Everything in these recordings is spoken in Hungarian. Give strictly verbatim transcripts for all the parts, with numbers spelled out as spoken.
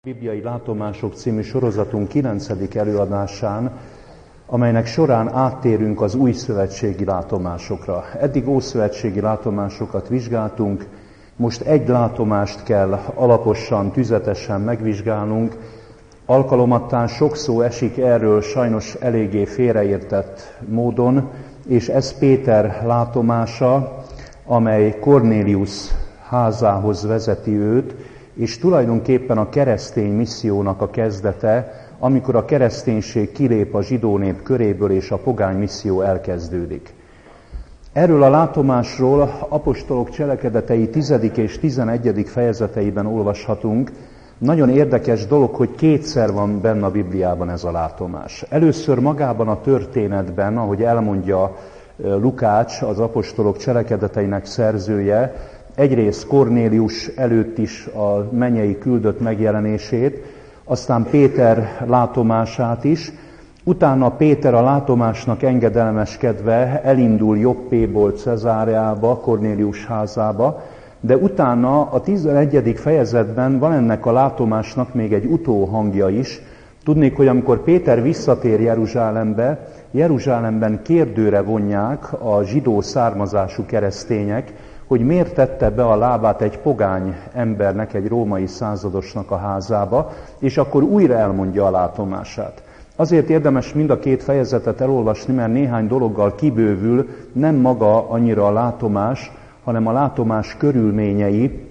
Bibliai Látomások című sorozatunk kilencedik előadásán, amelynek során áttérünk az új szövetségi látomásokra. Eddig ószövetségi látomásokat vizsgáltunk, most egy látomást kell alaposan, tüzetesen megvizsgálnunk. Alkalomattán sok szó esik erről sajnos eléggé félreértett módon, és ez Péter látomása, amely Kornélius házához vezeti őt, és tulajdonképpen a keresztény missziónak a kezdete, amikor a kereszténység kilép a zsidó nép köréből, és a pogány misszió elkezdődik. Erről a látomásról apostolok cselekedetei tizedik és tizenegyedik fejezeteiben olvashatunk. Nagyon érdekes dolog, hogy kétszer van benne a Bibliában ez a látomás. Először magában a történetben, ahogy elmondja Lukács, az apostolok cselekedeteinek szerzője, egyrészt Kornélius előtt is a mennyei küldött megjelenését, aztán Péter látomását is. Utána Péter a látomásnak engedelmeskedve elindul Joppéból Cezáreába, Kornélius házába, de utána a tizenegyedik fejezetben van ennek a látomásnak még egy utóhangja is. Tudnék, hogy amikor Péter visszatér Jeruzsálembe, Jeruzsálemben kérdőre vonják a zsidó származású keresztények, hogy miért tette be a lábát egy pogány embernek, egy római századosnak a házába, és akkor újra elmondja a látomását. Azért érdemes mind a két fejezetet elolvasni, mert néhány dologgal kibővül, nem maga annyira a látomás, hanem a látomás körülményei,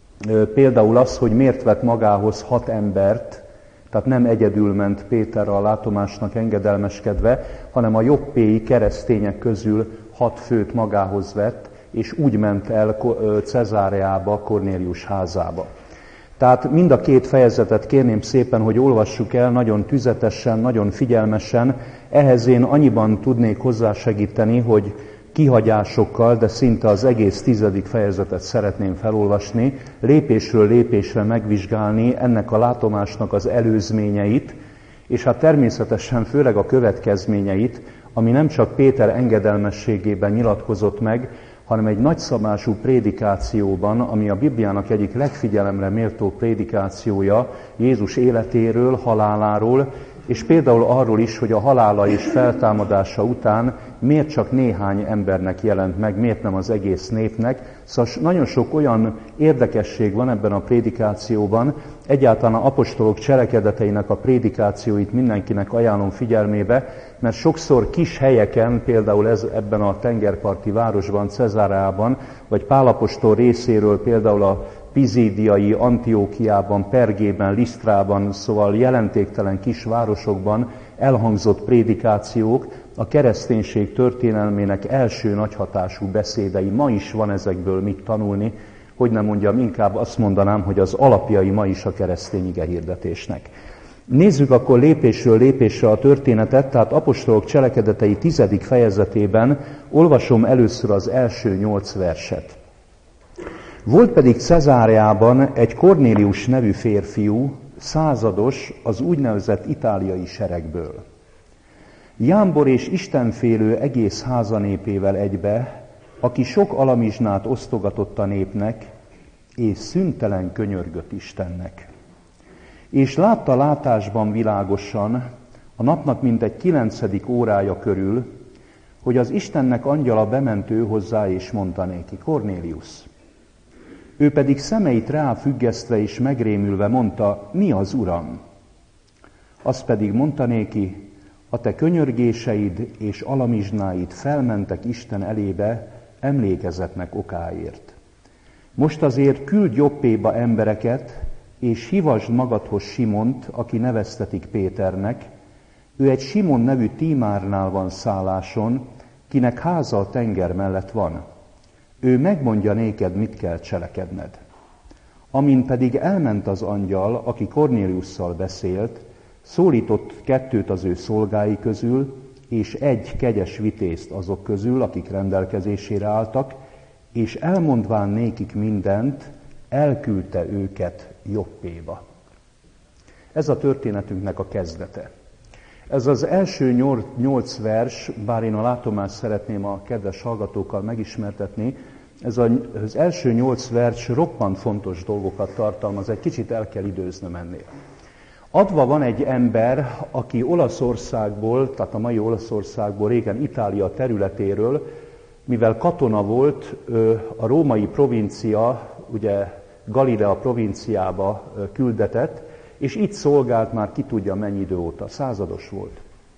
például az, hogy miért vett magához hat embert, tehát nem egyedül ment Péter a látomásnak engedelmeskedve, hanem a joppéi keresztények közül hat főt magához vett, és úgy ment el Cezáreába, Kornélius házába. Tehát mind a két fejezetet kérném szépen, hogy olvassuk el nagyon tüzetesen, nagyon figyelmesen. Ehhez én annyiban tudnék hozzásegíteni, hogy kihagyásokkal, de szinte az egész tizedik fejezetet szeretném felolvasni, lépésről lépésre megvizsgálni ennek a látomásnak az előzményeit, és hát természetesen főleg a következményeit, ami nem csak Péter engedelmességében nyilatkozott meg, hanem egy nagyszabású prédikációban, ami a Bibliának egyik legfigyelemre méltó prédikációja Jézus életéről, haláláról, és például arról is, hogy a halála és feltámadása után miért csak néhány embernek jelent meg, miért nem az egész népnek. Szóval nagyon sok olyan érdekesség van ebben a prédikációban, egyáltalán a apostolok cselekedeteinek a prédikációit mindenkinek ajánlom figyelmébe, mert sokszor kis helyeken, például ez, ebben a tengerparti városban, Cezáreában, vagy Pál apostol részéről például a Pizídiai, Antiókiában, Pergében, Lisztrában, szóval jelentéktelen kis városokban elhangzott prédikációk, a kereszténység történelmének első nagyhatású beszédei. Ma is van ezekből mit tanulni, hogy nem mondjam, inkább azt mondanám, hogy az alapjai ma is a keresztény igehirdetésnek. Nézzük akkor lépésről lépésre a történetet, tehát apostolok cselekedetei tizedik fejezetében olvasom először az első nyolc verset. Volt pedig Cezáreában egy Kornélius nevű férfiú, százados az úgynevezett itáliai seregből. Jámbor és istenfélő egész házanépével egybe, aki sok alamizsnát osztogatott a népnek, és szüntelen könyörgött Istennek. És látta látásban világosan, a napnak mintegy kilencedik órája körül, hogy az Istennek angyala bement ő hozzá, és mondta néki: Kornélius. Ő pedig szemeit rá függesztve és megrémülve mondta: mi az, Uram? Azt pedig mondta néki: a te könyörgéseid és alamizsnáid felmentek Isten elébe emlékezetnek okáért. Most azért küldj Joppéba embereket, és hívasd magadhoz Simont, aki neveztetik Péternek. Ő egy Simon nevű tímárnál van szálláson, kinek háza a tenger mellett van. Ő megmondja néked, mit kell cselekedned. Amin pedig elment az angyal, aki Kornéliusszal beszélt, szólított kettőt az ő szolgái közül, és egy kegyes vitézt azok közül, akik rendelkezésére álltak, és elmondván nékik mindent, elküldte őket Joppéba. Ez a történetünknek a kezdete. Ez az első nyolc vers, bár én a látomást szeretném a kedves hallgatókkal megismertetni, Ez az első nyolc vers roppant fontos dolgokat tartalmaz, egy kicsit el kell időznöm ennél. Adva van egy ember, aki Olaszországból, tehát a mai Olaszországból, régen Itália területéről, mivel katona volt, a római provincia, ugye Galilea provinciába küldetett, és itt szolgált már ki tudja mennyi idő óta, százados volt.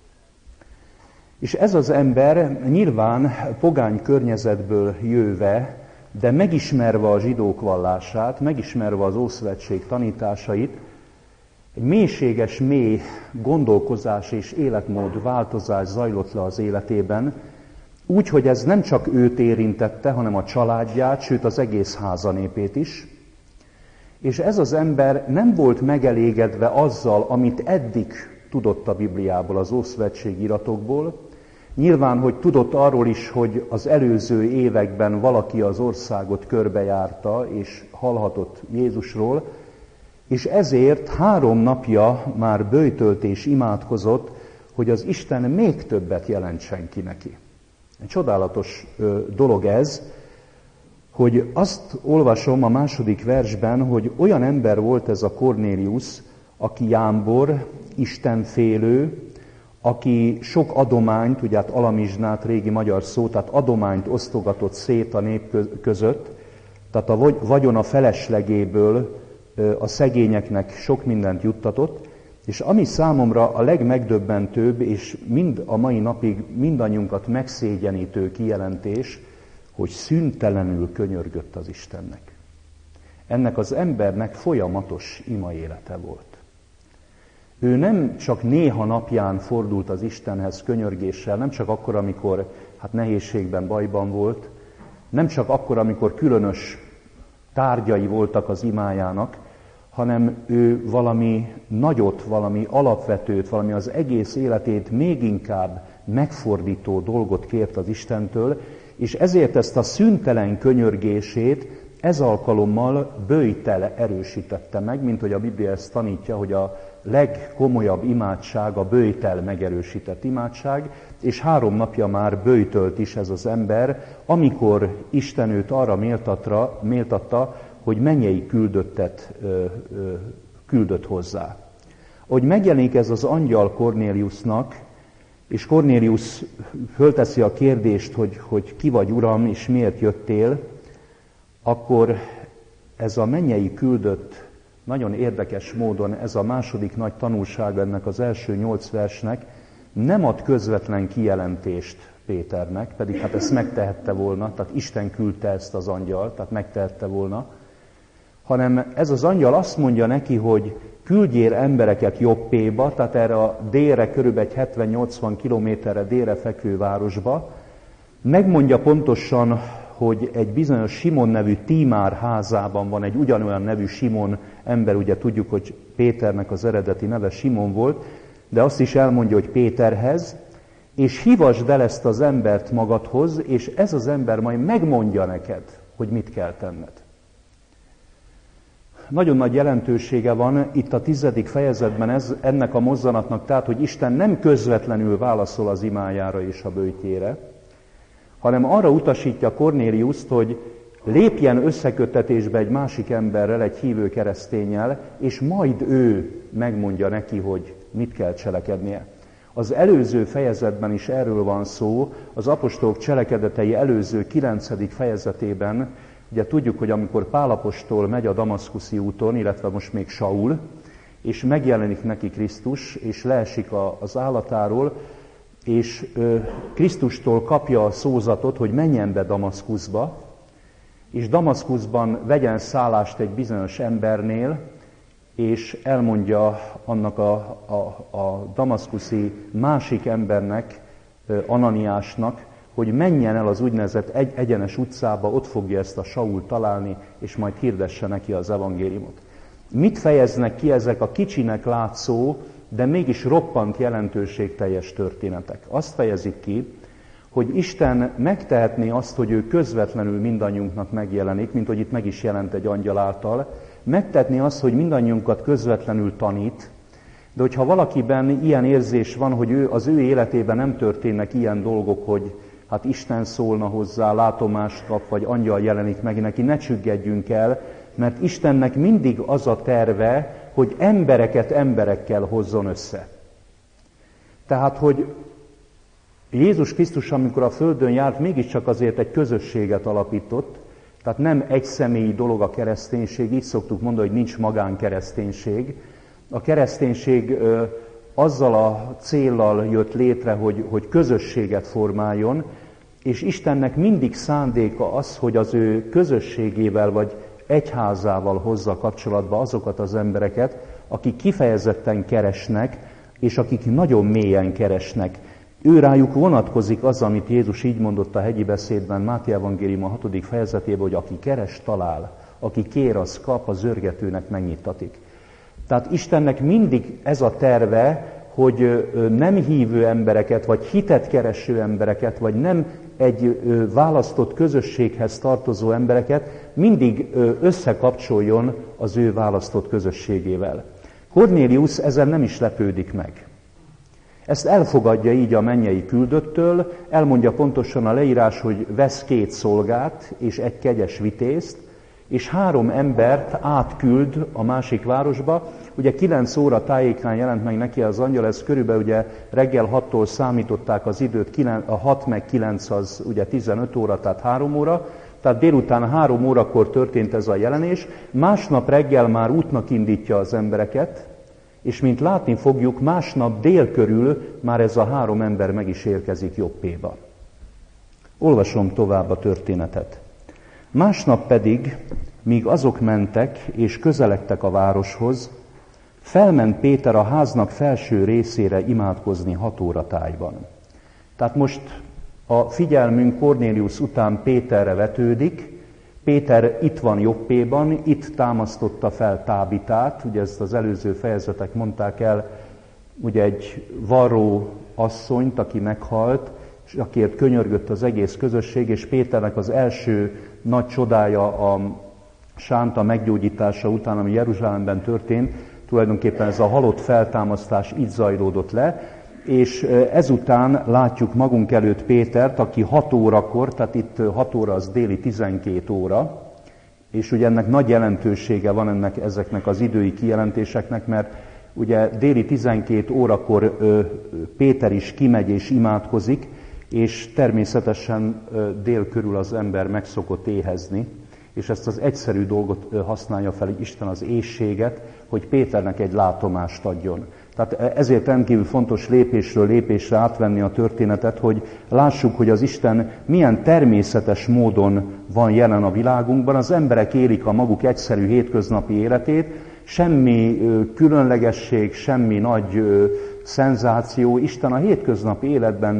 És ez az ember nyilván pogány környezetből jöve, de megismerve a zsidók vallását, megismerve az Ószövetség tanításait, egy mélységes, mély gondolkozás és életmód változás zajlott le az életében, úgy, hogy ez nem csak őt érintette, hanem a családját, sőt az egész házanépét is. És ez az ember nem volt megelégedve azzal, amit eddig tudott a Bibliából, az Ószövetségi iratokból. Nyilván, hogy tudott arról is, hogy az előző években valaki az országot körbejárta, és hallhatott Jézusról, és ezért három napja már böjtölt és imádkozott, hogy az Isten még többet jelentsen ki neki. Egy csodálatos dolog ez, hogy azt olvasom a második versben, hogy olyan ember volt ez a Kornélius, aki jámbor, istenfélő, aki sok adományt, ugye hát alamizsnát, régi magyar szó, tehát adományt osztogatott szét a nép között, tehát a vagyona feleslegéből a szegényeknek sok mindent juttatott, és ami számomra a legmegdöbbentőbb, és mind a mai napig mindannyiunkat megszégyenítő kijelentés, hogy szüntelenül könyörgött az Istennek. Ennek az embernek folyamatos ima élete volt. Ő nem csak néha napján fordult az Istenhez könyörgéssel, nem csak akkor, amikor hát nehézségben, bajban volt, nem csak akkor, amikor különös tárgyai voltak az imájának, hanem ő valami nagyot, valami alapvetőt, valami az egész életét még inkább megfordító dolgot kért az Istentől, és ezért ezt a szüntelen könyörgését ez alkalommal böjtel erősítette meg, mint hogy a Biblia ezt tanítja, hogy a legkomolyabb imádság a böjtel megerősített imádság, és három napja már böjtölt is ez az ember, amikor Isten őt arra méltatra, méltatta, hogy mennyei küldöttet ö, ö, küldött hozzá. Hogy megjelenik ez az angyal Kornéliusnak, és Kornélius fölteszi a kérdést, hogy, hogy ki vagy, Uram, és miért jöttél, akkor ez a mennyei küldött nagyon érdekes módon, ez a második nagy tanulság ennek az első nyolc versnek, nem ad közvetlen kijelentést Péternek, pedig hát ezt megtehette volna, tehát Isten küldte ezt az angyal, tehát megtehette volna, hanem ez az angyal azt mondja neki, hogy küldjél embereket Joppéba, tehát erre a délre, körülbelül hetven-nyolcvan kilométerre délre fekvő városba, megmondja pontosan, hogy egy bizonyos Simon nevű Tímár házában van egy ugyanolyan nevű Simon ember, ugye tudjuk, hogy Péternek az eredeti neve Simon volt, de azt is elmondja, hogy Péterhez, és hívasd el ezt az embert magadhoz, és ez az ember majd megmondja neked, hogy mit kell tenned. Nagyon nagy jelentősége van itt a tizedik fejezetben ez, ennek a mozzanatnak, tehát, hogy Isten nem közvetlenül válaszol az imájára és a böjtjére, hanem arra utasítja Kornéliuszt, hogy lépjen összeköttetésbe egy másik emberrel, egy hívő kereszténnyel, és majd ő megmondja neki, hogy mit kell cselekednie. Az előző fejezetben is erről van szó, az apostolok cselekedetei előző kilencedik fejezetében, ugye tudjuk, hogy amikor Pál apostol megy a damaszkuszi úton, illetve most még Saul, és megjelenik neki Krisztus, és leesik a, az állatáról, és ö, Krisztustól kapja a szózatot, hogy menjen be Damaszkuszba, és Damaszkuszban vegyen szállást egy bizonyos embernél, és elmondja annak a, a, a damaszkuszi másik embernek, Ananiásnak, hogy menjen el az úgynevezett egy, egyenes utcába, ott fogja ezt a Sault találni, és majd hirdesse neki az evangéliumot. Mit fejeznek ki ezek a kicsinek látszó, de mégis roppant jelentőségteljes történetek? Azt fejezik ki, hogy Isten megtehetné azt, hogy ő közvetlenül mindannyiunknak megjelenik, mint hogy itt meg is jelent egy angyal által, megtehetné azt, hogy mindannyiunkat közvetlenül tanít, de hogyha valakiben ilyen érzés van, hogy ő, az ő életében nem történnek ilyen dolgok, hogy hát Isten szólna hozzá, látomást kap, vagy angyal jelenik meg neki, ne csüggedjünk el, mert Istennek mindig az a terve, hogy embereket emberekkel hozzon össze. Tehát, hogy Jézus Krisztus, amikor a földön járt, mégiscsak azért egy közösséget alapított, tehát nem egy személyi dolog a kereszténység, így szoktuk mondani, hogy nincs magánkereszténység. A kereszténység ö, azzal a céllal jött létre, hogy, hogy közösséget formáljon, és Istennek mindig szándéka az, hogy az ő közösségével vagy egyházával hozza kapcsolatba azokat az embereket, akik kifejezetten keresnek, és akik nagyon mélyen keresnek. Ő rájuk vonatkozik az, amit Jézus így mondott a hegyi beszédben, Máté evangélium a hatodik fejezetében, hogy aki keres, talál, aki kér, az kap, a zörgetőnek megnyittatik. Tehát Istennek mindig ez a terve, hogy nem hívő embereket, vagy hitet kereső embereket, vagy nem egy választott közösséghez tartozó embereket mindig összekapcsoljon az ő választott közösségével. Kornélius ezen nem is lepődik meg. Ezt elfogadja így a mennyei küldöttől, elmondja pontosan a leírás, hogy vesz két szolgát és egy kegyes vitézt, és három embert átküld a másik városba. Ugye kilenc óra tájékán jelent meg neki az angyal, ez körülbelül ugye reggel hattól számították az időt, a hat meg kilenc az ugye tizenöt óra, tehát három óra, tehát délután három órakor történt ez a jelenés, másnap reggel már útnak indítja az embereket, és mint látni fogjuk, másnap dél körül már ez a három ember meg is érkezik Joppéba. Olvasom tovább a történetet. Másnap pedig, míg azok mentek és közeledtek a városhoz, felment Péter a háznak felső részére imádkozni hat óra tájban. Tehát most a figyelmünk Kornélius után Péterre vetődik. Péter itt van Joppéban, itt támasztotta fel Tábitát, ugye ezt az előző fejezetek mondták el, ugye egy varró asszonyt, aki meghalt, és akiért könyörgött az egész közösség, és Péternek az első nagy csodája a sánta meggyógyítása után, ami Jeruzsálemben történt, tulajdonképpen ez a halott feltámasztás így zajlódott le, és ezután látjuk magunk előtt Pétert, aki hat órakor, tehát itt hat óra az déli tizenkét óra, és ugye ennek nagy jelentősége van ennek, ezeknek az idői kijelentéseknek, mert ugye déli tizenkét órakor Péter is kimegy és imádkozik, és természetesen dél körül az ember meg szokott éhezni, és ezt az egyszerű dolgot használja fel Isten, az éhséget, hogy Péternek egy látomást adjon. Tehát ezért rendkívül fontos lépésről lépésre átvenni a történetet, hogy lássuk, hogy az Isten milyen természetes módon van jelen a világunkban. Az emberek élik a maguk egyszerű hétköznapi életét, semmi különlegesség, semmi nagy szenzáció. Isten a hétköznapi életben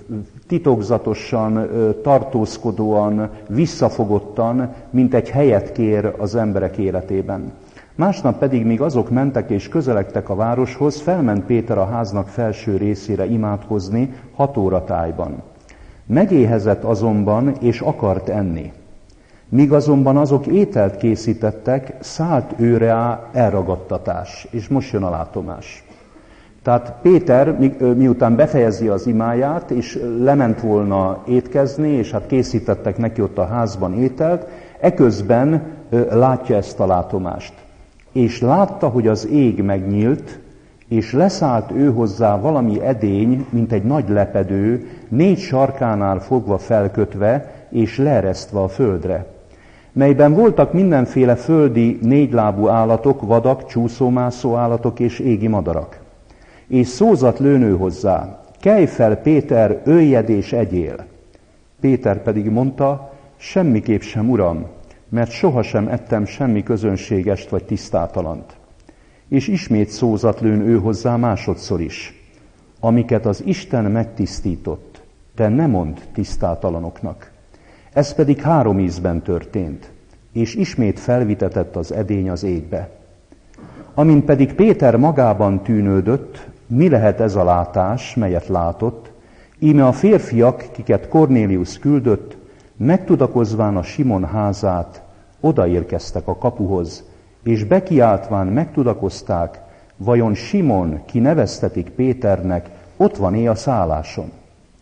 titokzatosan, tartózkodóan, visszafogottan, mint egy helyet kér az emberek életében. Másnap pedig, míg azok mentek és közeledtek a városhoz, felment Péter a háznak felső részére imádkozni hat óra tájban. Megéhezett azonban, és akart enni. Míg azonban azok ételt készítettek, szállt őre á elragadtatás, és most jön a látomás. Tehát Péter, mi, miután befejezi az imáját, és lement volna étkezni, és hát készítettek neki ott a házban ételt, eközben látja ezt a látomást. És látta, hogy az ég megnyílt, és leszállt ő hozzá valami edény, mint egy nagy lepedő, négy sarkánál fogva felkötve, és leeresztve a földre, melyben voltak mindenféle földi négylábú állatok, vadak, csúszómászó állatok és égi madarak. És szózat lőnő hozzá, kelj fel, Péter, öljed és egyél. Péter pedig mondta, semmiképp sem, uram, mert sohasem ettem semmi közönségest vagy tisztátalant. És ismét szózat lőn ő hozzá másodszor is, amiket az Isten megtisztított, te ne mondd tisztátalanoknak. Ez pedig három ízben történt, és ismét felvitetett az edény az égbe. Amint pedig Péter magában tűnődött, mi lehet ez a látás, melyet látott, íme a férfiak, kiket Kornélius küldött, megtudakozván a Simon házát, odaérkeztek a kapuhoz, és bekiáltván megtudakozták, vajon Simon, ki neveztetik Péternek, ott van-e a szálláson.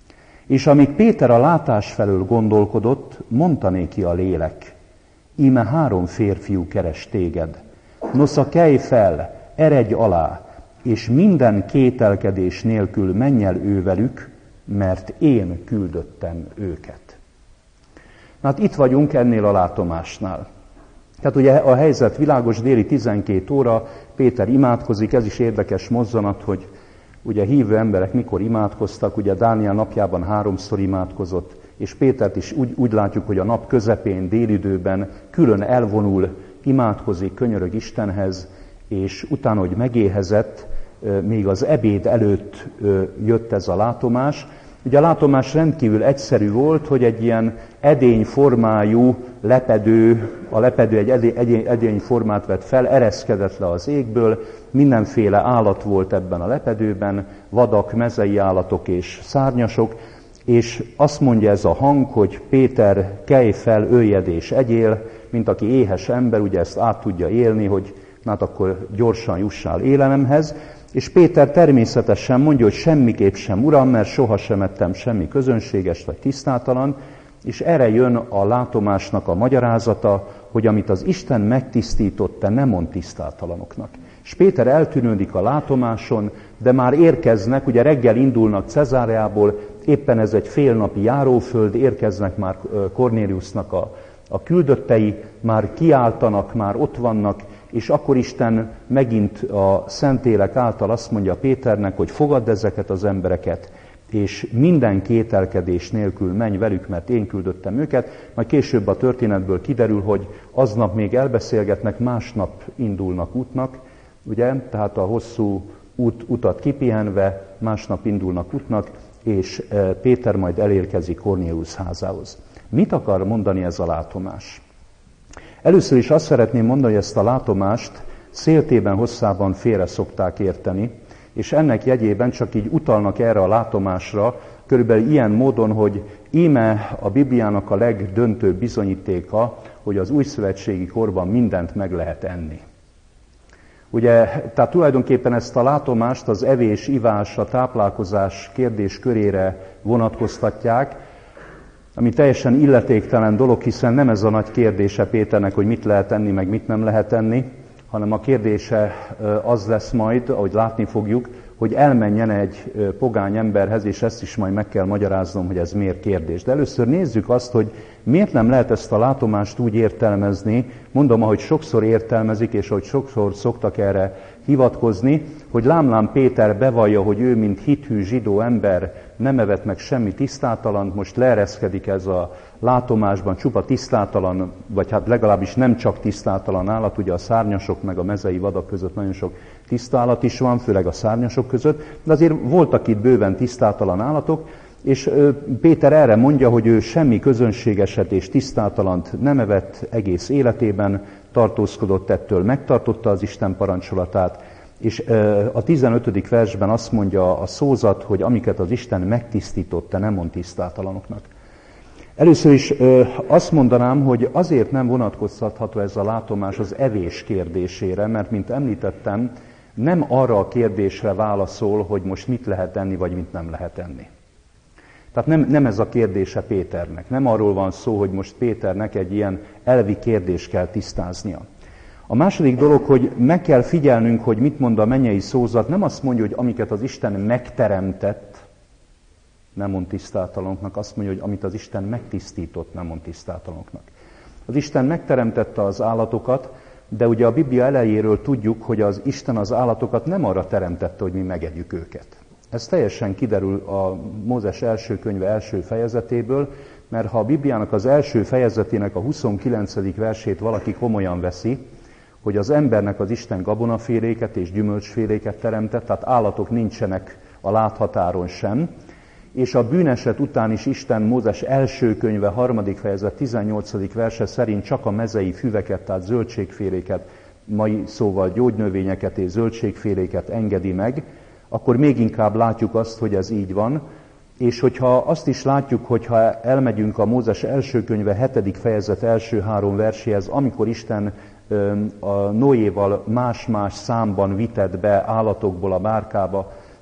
És amíg Péter a látás felől gondolkodott, mondta néki a lélek, íme három férfiú keres téged. Nosza, kelj fel, eredj alá, és minden kételkedés nélkül menj el ővelük, mert én küldöttem őket. Hát itt vagyunk ennél a látomásnál. Tehát ugye a helyzet világos, déli tizenkét óra, Péter imádkozik, ez is érdekes mozzanat, hogy ugye hívő emberek mikor imádkoztak, ugye Dániel napjában háromszor imádkozott, és Pétert is úgy, úgy látjuk, hogy a nap közepén, délidőben külön elvonul, imádkozik, könyörög Istenhez, és utána, hogy megéhezett, még az ebéd előtt jött ez a látomás. Ugye a látomás rendkívül egyszerű volt, hogy egy ilyen edényformájú lepedő, a lepedő egy edényformát vett fel, ereszkedett le az égből, mindenféle állat volt ebben a lepedőben, vadak, mezei állatok és szárnyasok, és azt mondja ez a hang, hogy Péter, kelj fel, öljed és egyél, mint aki éhes ember, ugye ezt át tudja élni, hogy hát akkor gyorsan jussál élelemhez. És Péter természetesen mondja, hogy semmiképp sem, Uram, mert sohasem ettem semmi közönséges vagy tisztátalan, és erre jön a látomásnak a magyarázata, hogy amit az Isten megtisztított, te nem mond tisztátalanoknak. És Péter eltűnődik a látomáson, de már érkeznek, ugye reggel indulnak Cezáreából, éppen ez egy félnapi járóföld, érkeznek már Kornéliusnak a, a küldöttei, már kiáltanak, már ott vannak, és akkor Isten megint a Szentlélek által azt mondja Péternek, hogy fogadd ezeket az embereket, és minden kételkedés nélkül menj velük, mert én küldöttem őket. Majd később a történetből kiderül, hogy aznap még elbeszélgetnek, másnap indulnak útnak, ugye? Tehát a hosszú út, utat kipihenve, másnap indulnak útnak, és Péter majd elérkezik Kornélius házához. Mit akar mondani ez a látomás? Először is azt szeretném mondani, hogy ezt a látomást széltében, hosszában félre szokták érteni, és ennek jegyében csak így utalnak erre a látomásra, körülbelül ilyen módon, hogy íme a Bibliának a legdöntőbb bizonyítéka, hogy az újszövetségi korban mindent meg lehet enni. Ugye, tehát tulajdonképpen ezt a látomást az evés, ivás, a táplálkozás kérdés körére vonatkoztatják, ami teljesen illetéktelen dolog, hiszen nem ez a nagy kérdése Péternek, hogy mit lehet enni, meg mit nem lehet enni, hanem a kérdése az lesz majd, ahogy látni fogjuk, hogy elmenjen egy pogány emberhez, és ezt is majd meg kell magyaráznom, hogy ez miért kérdés. De először nézzük azt, hogy miért nem lehet ezt a látomást úgy értelmezni, mondom, ahogy sokszor értelmezik, és ahogy sokszor szoktak erre hivatkozni, hogy lámlám Péter bevallja, hogy ő, mint hithű zsidó ember nem evett meg semmi tisztátalant, most leereszkedik ez a látomásban csupa tisztátalan, vagy hát legalábbis nem csak tisztátalan állat, ugye a szárnyasok meg a mezei vadak között nagyon sok tiszta állat is van, főleg a szárnyasok között, de azért voltak itt bőven tisztátalan állatok, és Péter erre mondja, hogy ő semmi közönségeset és tisztátalant nem evett egész életében, tartózkodott ettől, megtartotta az Isten parancsolatát, és a tizenötödik versben azt mondja a szózat, hogy amiket az Isten megtisztított, te nem mond tisztátalanoknak. Először is azt mondanám, hogy azért nem vonatkoztatható ez a látomás az evés kérdésére, mert mint említettem, nem arra a kérdésre válaszol, hogy most mit lehet enni, vagy mit nem lehet enni. Tehát nem, nem ez a kérdése Péternek. Nem arról van szó, hogy most Péternek egy ilyen elvi kérdést kell tisztáznia. A második dolog, hogy meg kell figyelnünk, hogy mit mond a mennyei szózat. Nem azt mondja, hogy amiket az Isten megteremtett, nem mond tisztátalanoknak, azt mondja, hogy amit az Isten megtisztított, nem mond tisztátalanoknak. Az Isten megteremtette az állatokat, de ugye a Biblia elejéről tudjuk, hogy az Isten az állatokat nem arra teremtette, hogy mi megegyük őket. Ez teljesen kiderül a Mózes első könyve első fejezetéből, mert ha a Bibliának az első fejezetének a huszonkilencedik versét valaki komolyan veszi, hogy az embernek az Isten gabonaféléket és gyümölcsféléket teremtett, tehát állatok nincsenek a láthatáron sem, és a bűneset után is Isten Mózes első könyve harmadik fejezet tizennyolcadik verse szerint csak a mezei füveket, tehát zöldségféléket, mai szóval gyógynövényeket és zöldségféléket engedi meg, akkor még inkább látjuk azt, hogy ez így van, és hogyha azt is látjuk, hogyha elmegyünk a Mózes első könyve hetedik fejezet első három verséhez, amikor Isten a Noéval más-más számban vitett be állatokból a bárkába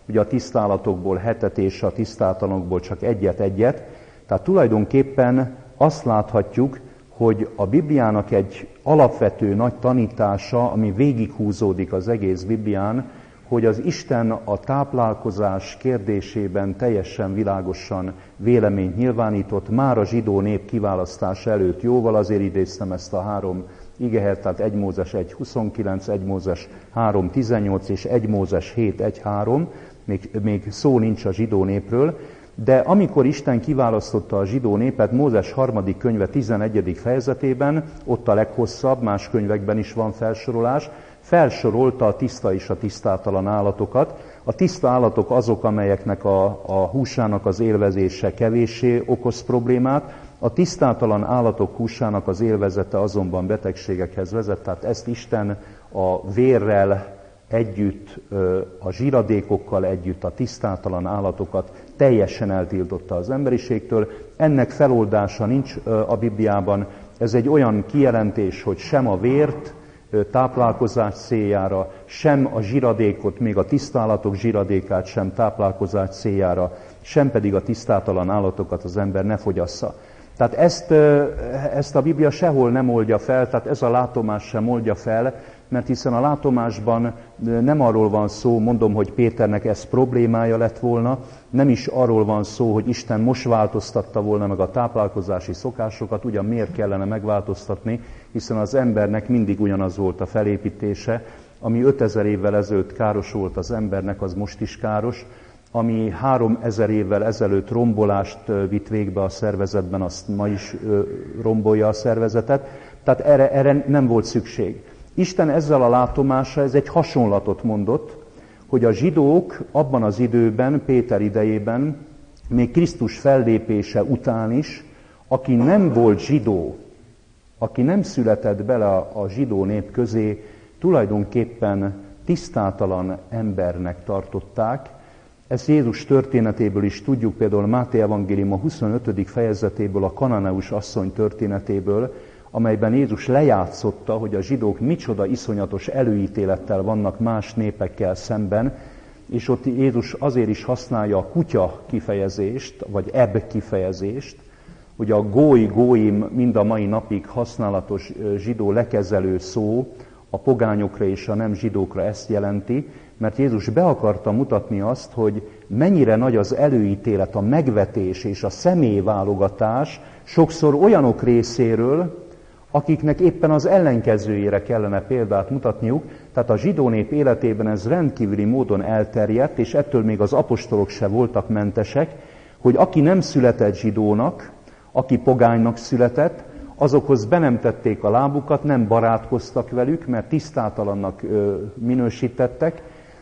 ugye a tisztálatokból hetet és a tisztátalanokból csak egyet-egyet. Tehát tulajdonképpen azt láthatjuk, hogy a Bibliának egy alapvető nagy tanítása, ami végighúzódik az egész Biblián, hogy az Isten a táplálkozás kérdésében teljesen világosan véleményt nyilvánított, már a zsidó nép kiválasztása előtt jóval, azért idéztem ezt a három igehelyet, tehát egy Mózes egy huszonkilenc, egy Mózes három tizennyolc és egy Mózes hét egy három, még, még szó nincs a zsidó népről, de amikor Isten kiválasztotta a zsidó népet, Mózes harmadik könyve tizenegyedik fejezetében, ott a leghosszabb, más könyvekben is van felsorolás, felsorolta a tiszta és a tisztátalan állatokat. A tiszta állatok azok, amelyeknek a, a húsának az élvezése kevéssé okoz problémát, a tisztátalan állatok húsának az élvezete azonban betegségekhez vezet, tehát ezt Isten a vérrel együtt, a zsiradékokkal együtt a tisztátalan állatokat teljesen eltiltotta az emberiségtől. Ennek feloldása nincs a Bibliában. Ez egy olyan kijelentés, hogy sem a vért táplálkozás céljára, sem a zsiradékot, még a tiszta állatok zsiradékát sem táplálkozás céljára, sem pedig a tisztátalan állatokat az ember ne fogyassza. Tehát ezt, ezt a Biblia sehol nem oldja fel, tehát ez a látomás sem oldja fel, mert hiszen a látomásban nem arról van szó, mondom, hogy Péternek ez problémája lett volna, nem is arról van szó, hogy Isten most változtatta volna meg a táplálkozási szokásokat, ugyan miért kellene megváltoztatni, hiszen az embernek mindig ugyanaz volt a felépítése, ami ötezer évvel ezelőtt káros volt az embernek, az most is káros, ami háromezer évvel ezelőtt rombolást vitt végbe a szervezetben, azt ma is rombolja a szervezetet, tehát erre, erre nem volt szükség. Isten ezzel a látomással, ez egy hasonlatot mondott, hogy a zsidók abban az időben, Péter idejében, még Krisztus fellépése után is, aki nem volt zsidó, aki nem született bele a, a zsidó nép közé, tulajdonképpen tisztátalan embernek tartották. Ezt Jézus történetéből is tudjuk, például Máté evangélium a huszonötödik fejezetéből, a kananeus asszony történetéből, amelyben Jézus lejátszotta, hogy a zsidók micsoda iszonyatos előítélettel vannak más népekkel szemben, és ott Jézus azért is használja a kutya kifejezést, vagy ebb kifejezést, hogy a gói, góim mind a mai napig használatos zsidó lekezelő szó a pogányokra és a nem zsidókra ezt jelenti, mert Jézus be akarta mutatni azt, hogy mennyire nagy az előítélet, a megvetés és a személyválogatás sokszor olyanok részéről, akiknek éppen az ellenkezőjére kellene példát mutatniuk. Tehát a zsidó nép életében ez rendkívüli módon elterjedt, és ettől még az apostolok se voltak mentesek, hogy aki nem született zsidónak, aki pogánynak született, azokhoz be nem tették a lábukat, nem barátkoztak velük, mert tisztátalannak minősítettek,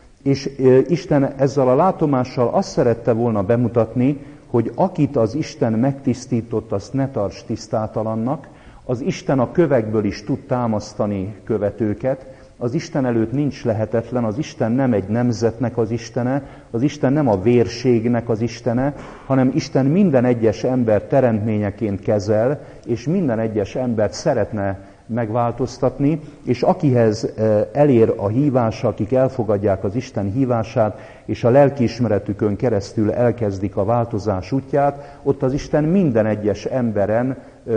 és Isten ezzel a látomással azt szerette volna bemutatni, hogy akit az Isten megtisztított, azt ne tarts tisztátalannak, az Isten a kövekből is tud támasztani követőket, az Isten előtt nincs lehetetlen, az Isten nem egy nemzetnek az Istene, az Isten nem a vérségnek az Istene, hanem Isten minden egyes ember teremtményeként kezel, és minden egyes embert szeretne megváltoztatni, és akihez elér a hívása, akik elfogadják az Isten hívását, és a lelkiismeretükön keresztül elkezdik a változás útját, ott az Isten minden egyes emberen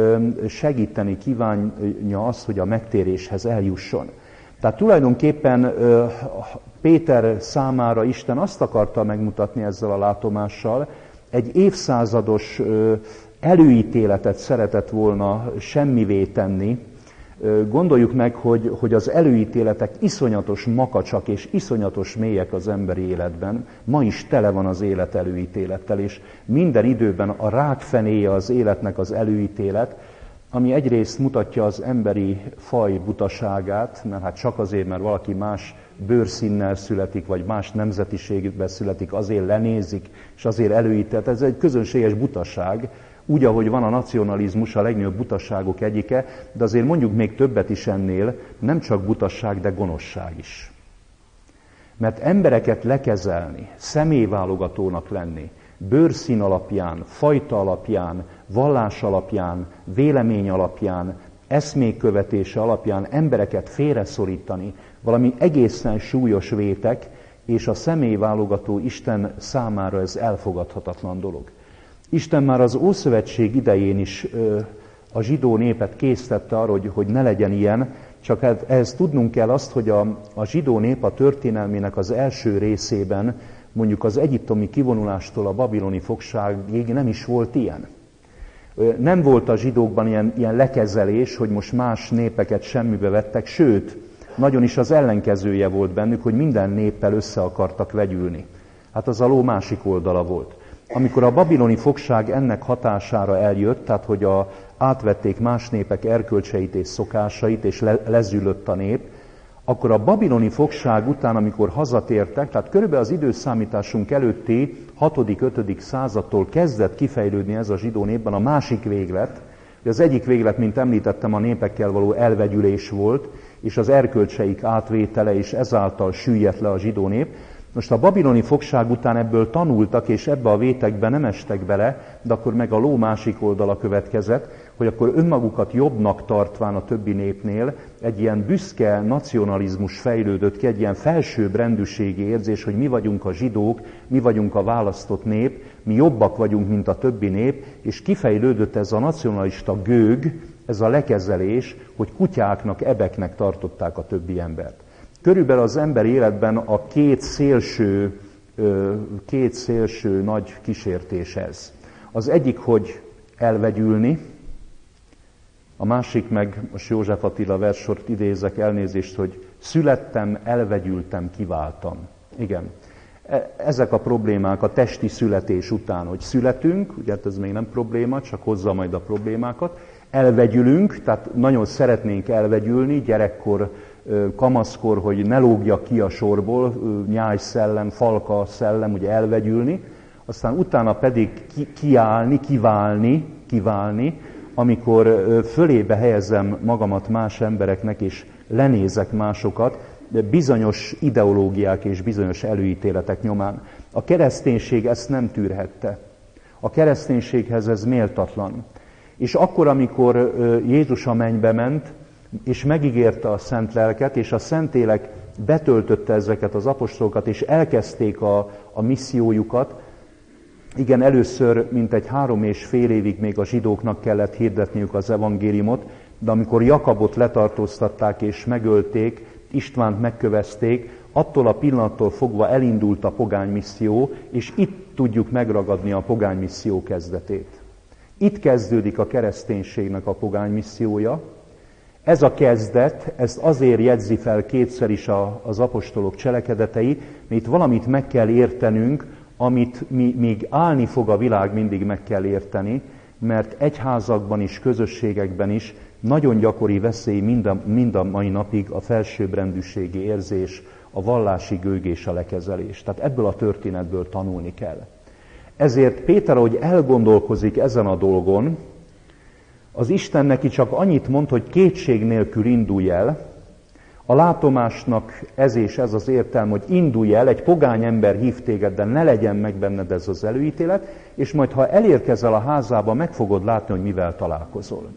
segíteni kívánja azt, hogy a megtéréshez eljusson. Tehát tulajdonképpen Péter számára Isten azt akarta megmutatni ezzel a látomással, egy évszázados előítéletet szeretett volna semmivé tenni. Gondoljuk meg, hogy, hogy az előítéletek iszonyatos makacsak és iszonyatos mélyek az emberi életben. Ma is tele van az élet előítélettel, és minden időben a rákfenéje az életnek az előítélet, ami egyrészt mutatja az emberi faj butaságát, mert hát csak azért, mert valaki más bőrszínnel születik, vagy más nemzetiségben születik, azért lenézik, és azért előítélet. Ez egy közönséges butaság, úgy, ahogy van a nacionalizmus a legnagyobb butaságok egyike, de azért mondjuk még többet is ennél, nem csak butaság, de gonoszság is. Mert embereket lekezelni, személyválogatónak lenni, bőrszín alapján, fajta alapján, vallás alapján, vélemény alapján, eszmék követése alapján embereket félreszorítani, valami egészen súlyos vétek, és a személyválogató Isten számára ez elfogadhatatlan dolog. Isten már az Ószövetség idején is ö, a zsidó népet késztette arra, hogy, hogy ne legyen ilyen, csak ehhez tudnunk kell azt, hogy a, a zsidó nép a történelmének az első részében, mondjuk az egyiptomi kivonulástól a babiloni fogságig nem is volt ilyen. Nem volt a zsidókban ilyen, ilyen lekezelés, hogy most más népeket semmibe vettek, sőt, nagyon is az ellenkezője volt bennük, hogy minden néppel össze akartak vegyülni. Hát az a ló másik oldala volt. Amikor a babiloni fogság ennek hatására eljött, tehát hogy a, átvették más népek erkölcseit és szokásait, és le, lezűlött a nép, akkor a babiloni fogság után, amikor hazatértek, tehát körülbelül az időszámításunk előtti hatodik-ötödik századtól kezdett kifejlődni ez a zsidó népben a másik véglet. Az egyik véglet, mint említettem, a népekkel való elvegyülés volt, és az erkölcseik átvétele, és ezáltal süllyedt le a zsidó nép. Most a babiloni fogság után ebből tanultak, és ebbe a vétekbe nem estek bele, de akkor meg a ló másik oldala következett, hogy akkor önmagukat jobbnak tartván a többi népnél egy ilyen büszke nacionalizmus fejlődött ki, egy ilyen felsőbb rendűségi érzés, hogy mi vagyunk a zsidók, mi vagyunk a választott nép, mi jobbak vagyunk, mint a többi nép, és kifejlődött ez a nacionalista gőg, ez a lekezelés, hogy kutyáknak, ebeknek tartották a többi embert. Körülbelül az ember életben a két szélső, két szélső nagy kísértés ez. Az egyik, hogy elvegyülni, a másik meg, most József Attila verssort idézek, elnézést, hogy születtem, elvegyültem, kiváltam. Igen. Ezek a problémák a testi születés után, hogy születünk, ugye ez még nem probléma, csak hozza majd a problémákat, elvegyülünk, tehát nagyon szeretnénk elvegyülni, gyerekkor, kamaszkor, hogy ne lógja ki a sorból, nyáj szellem, falka szellem, ugye elvegyülni, aztán utána pedig ki, kiállni, kiválni, kiválni, amikor fölébe helyezem magamat más embereknek, és lenézek másokat, de bizonyos ideológiák és bizonyos előítéletek nyomán. A kereszténység ezt nem tűrhette. A kereszténységhez ez méltatlan. És akkor, amikor Jézus a mennybe ment, és megígérte a szent lelket, és a Szentlélek betöltötte ezeket az apostolokat, és elkezdték a, a missziójukat. Igen, először mintegy három és fél évig még a zsidóknak kellett hirdetniük az evangéliumot, de amikor Jakabot letartóztatták és megölték, Istvánt megkövezték, attól a pillanattól fogva elindult a pogánymisszió, és itt tudjuk megragadni a pogánymisszió kezdetét. Itt kezdődik a kereszténységnek a pogánymissziója. Ez a kezdet, ezt azért jegyzi fel kétszer is a, az apostolok cselekedetei, mert valamit meg kell értenünk, amit mi, míg állni fog a világ, mindig meg kell érteni, mert egyházakban is, közösségekben is nagyon gyakori veszély mind a, mind a mai napig a felsőbbrendűségi érzés, a vallási gőg és a lekezelés. Tehát ebből a történetből tanulni kell. Ezért Péter, ahogy elgondolkozik ezen a dolgon, az Isten neki csak annyit mond, hogy kétség nélkül indulj el. A látomásnak ez és ez az értelme, hogy indulj el, egy pogány ember hív téged, de ne legyen meg benned ez az előítélet, és majd ha elérkezel a házába, meg fogod látni, hogy mivel találkozol.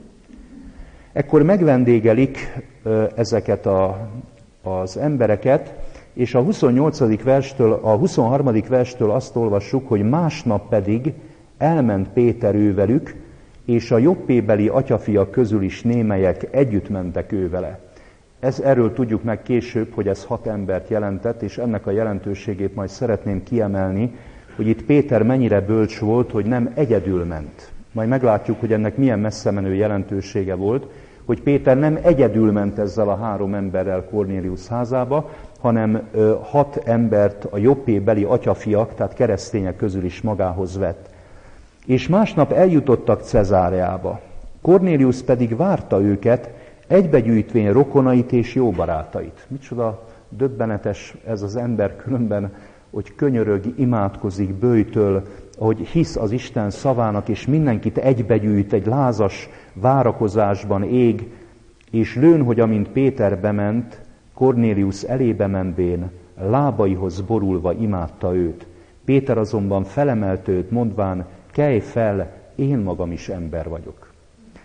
Ekkor megvendégelik ezeket a, az embereket, és a huszonnyolcadik verstől, a huszonharmadik verstől azt olvassuk, hogy másnap pedig elment Péter ővelük, és a jobbébeli atyafiak közül is némelyek együtt mentek ővele. Ez, erről tudjuk meg később, hogy ez hat embert jelentett, és ennek a jelentőségét majd szeretném kiemelni, hogy itt Péter mennyire bölcs volt, hogy nem egyedül ment. Majd meglátjuk, hogy ennek milyen messzemenő jelentősége volt, hogy Péter nem egyedül ment ezzel a három emberrel Kornéliusz házába, hanem ö, hat embert a jobbébeli atyafiak, tehát keresztények közül is magához vett. És másnap eljutottak Cezáreába. Kornéliusz pedig várta őket, egybegyűjtvén rokonait és jó barátait. Micsoda döbbenetes ez az ember különben, hogy könyörög, imádkozik, böjtöl, hogy hisz az Isten szavának, és mindenkit egybegyűjt, egy lázas várakozásban ég, és lőn, hogy amint Péter bement, Kornéliusz elébe menvén, lábaihoz borulva imádta őt. Péter azonban felemelt őt, mondván, kelj fel, én magam is ember vagyok.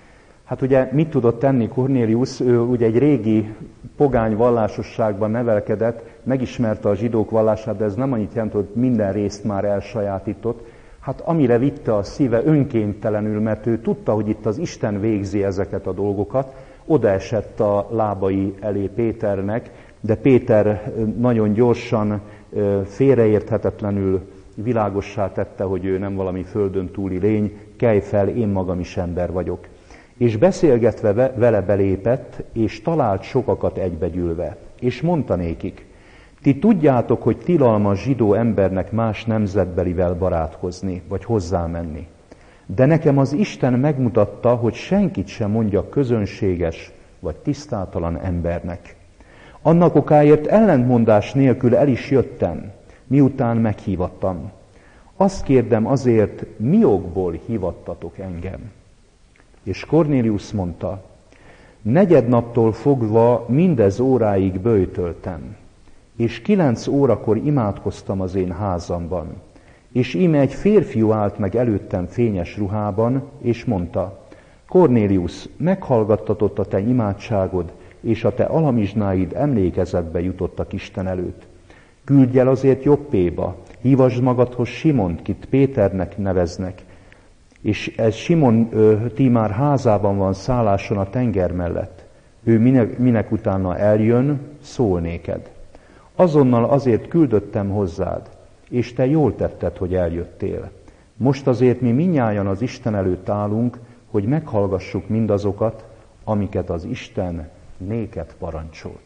Hát ugye mit tudott tenni Kornéliusz? Ő ugye egy régi pogány vallásosságban nevelkedett, megismerte a zsidók vallását, de ez nem annyit jelent, hogy minden részt már elsajátított. Hát amire vitte a szíve önkéntelenül, mert ő tudta, hogy itt az Isten végzi ezeket a dolgokat, odaesett a lábai elé Péternek, de Péter nagyon gyorsan, félreérthetetlenül világossá tette, hogy ő nem valami földön túli lény, kelj fel, én magam is ember vagyok. És beszélgetve vele belépett, és talált sokakat egybegyűlve, és mondta nékik, ti tudjátok, hogy tilalmas zsidó embernek más nemzetbelivel barátkozni, vagy hozzámenni. De nekem az Isten megmutatta, hogy senkit sem mondjak közönséges, vagy tisztátalan embernek. Annak okáért ellentmondás nélkül el is jöttem, miután meghívattam. Azt kérdem azért, mi okból hívattatok engem? És Kornéliusz mondta, negyednaptól fogva mindez óráig böjtöltem, és kilenc órakor imádkoztam az én házamban, és íme egy férfiú állt meg előttem fényes ruhában, és mondta, Kornéliusz, meghallgattatott a te imádságod, és a te alamizsnáid emlékezetbe jutottak Isten előtt. Küldj el azért Joppéba, hívasd magadhoz Simont, kit Péternek neveznek, és ez Simon ti már házában van szálláson a tenger mellett. Ő minek, minek utána eljön, szól néked. Azonnal azért küldöttem hozzád, és te jól tetted, hogy eljöttél. Most azért mi mindnyájan az Isten előtt állunk, hogy meghallgassuk mindazokat, amiket az Isten néked parancsolt.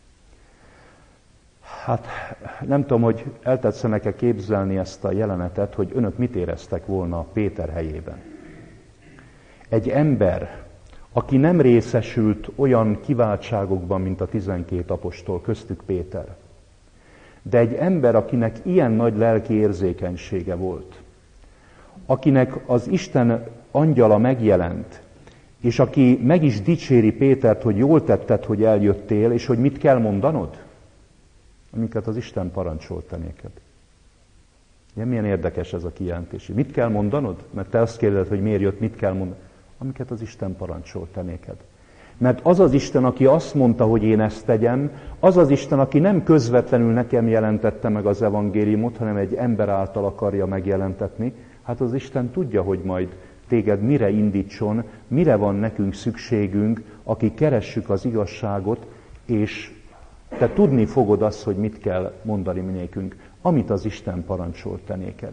Hát nem tudom, hogy eltetszenek-e képzelni ezt a jelenetet, hogy önök mit éreztek volna Péter helyében. Egy ember, aki nem részesült olyan kiváltságokban, mint a tizenkét apostol, köztük Péter, de egy ember, akinek ilyen nagy lelki érzékenysége volt, akinek az Isten angyala megjelent, és aki meg is dicséri Pétert, hogy jól tetted, hogy eljöttél, és hogy mit kell mondanod? Amiket az Isten parancsolta néked. Ugye, milyen érdekes ez a kijelentés. Mit kell mondanod? Mert te azt kérdezed, hogy miért jött, mit kell mondanod? Amiket az Isten parancsolta néked. Mert az az Isten, aki azt mondta, hogy én ezt tegyem, az az Isten, aki nem közvetlenül nekem jelentette meg az evangéliumot, hanem egy ember által akarja megjelentetni, hát az Isten tudja, hogy majd téged mire indítson, mire van nekünk szükségünk, aki keressük az igazságot, és te tudni fogod azt, hogy mit kell mondani minékünk, amit az Isten parancsolt te néked.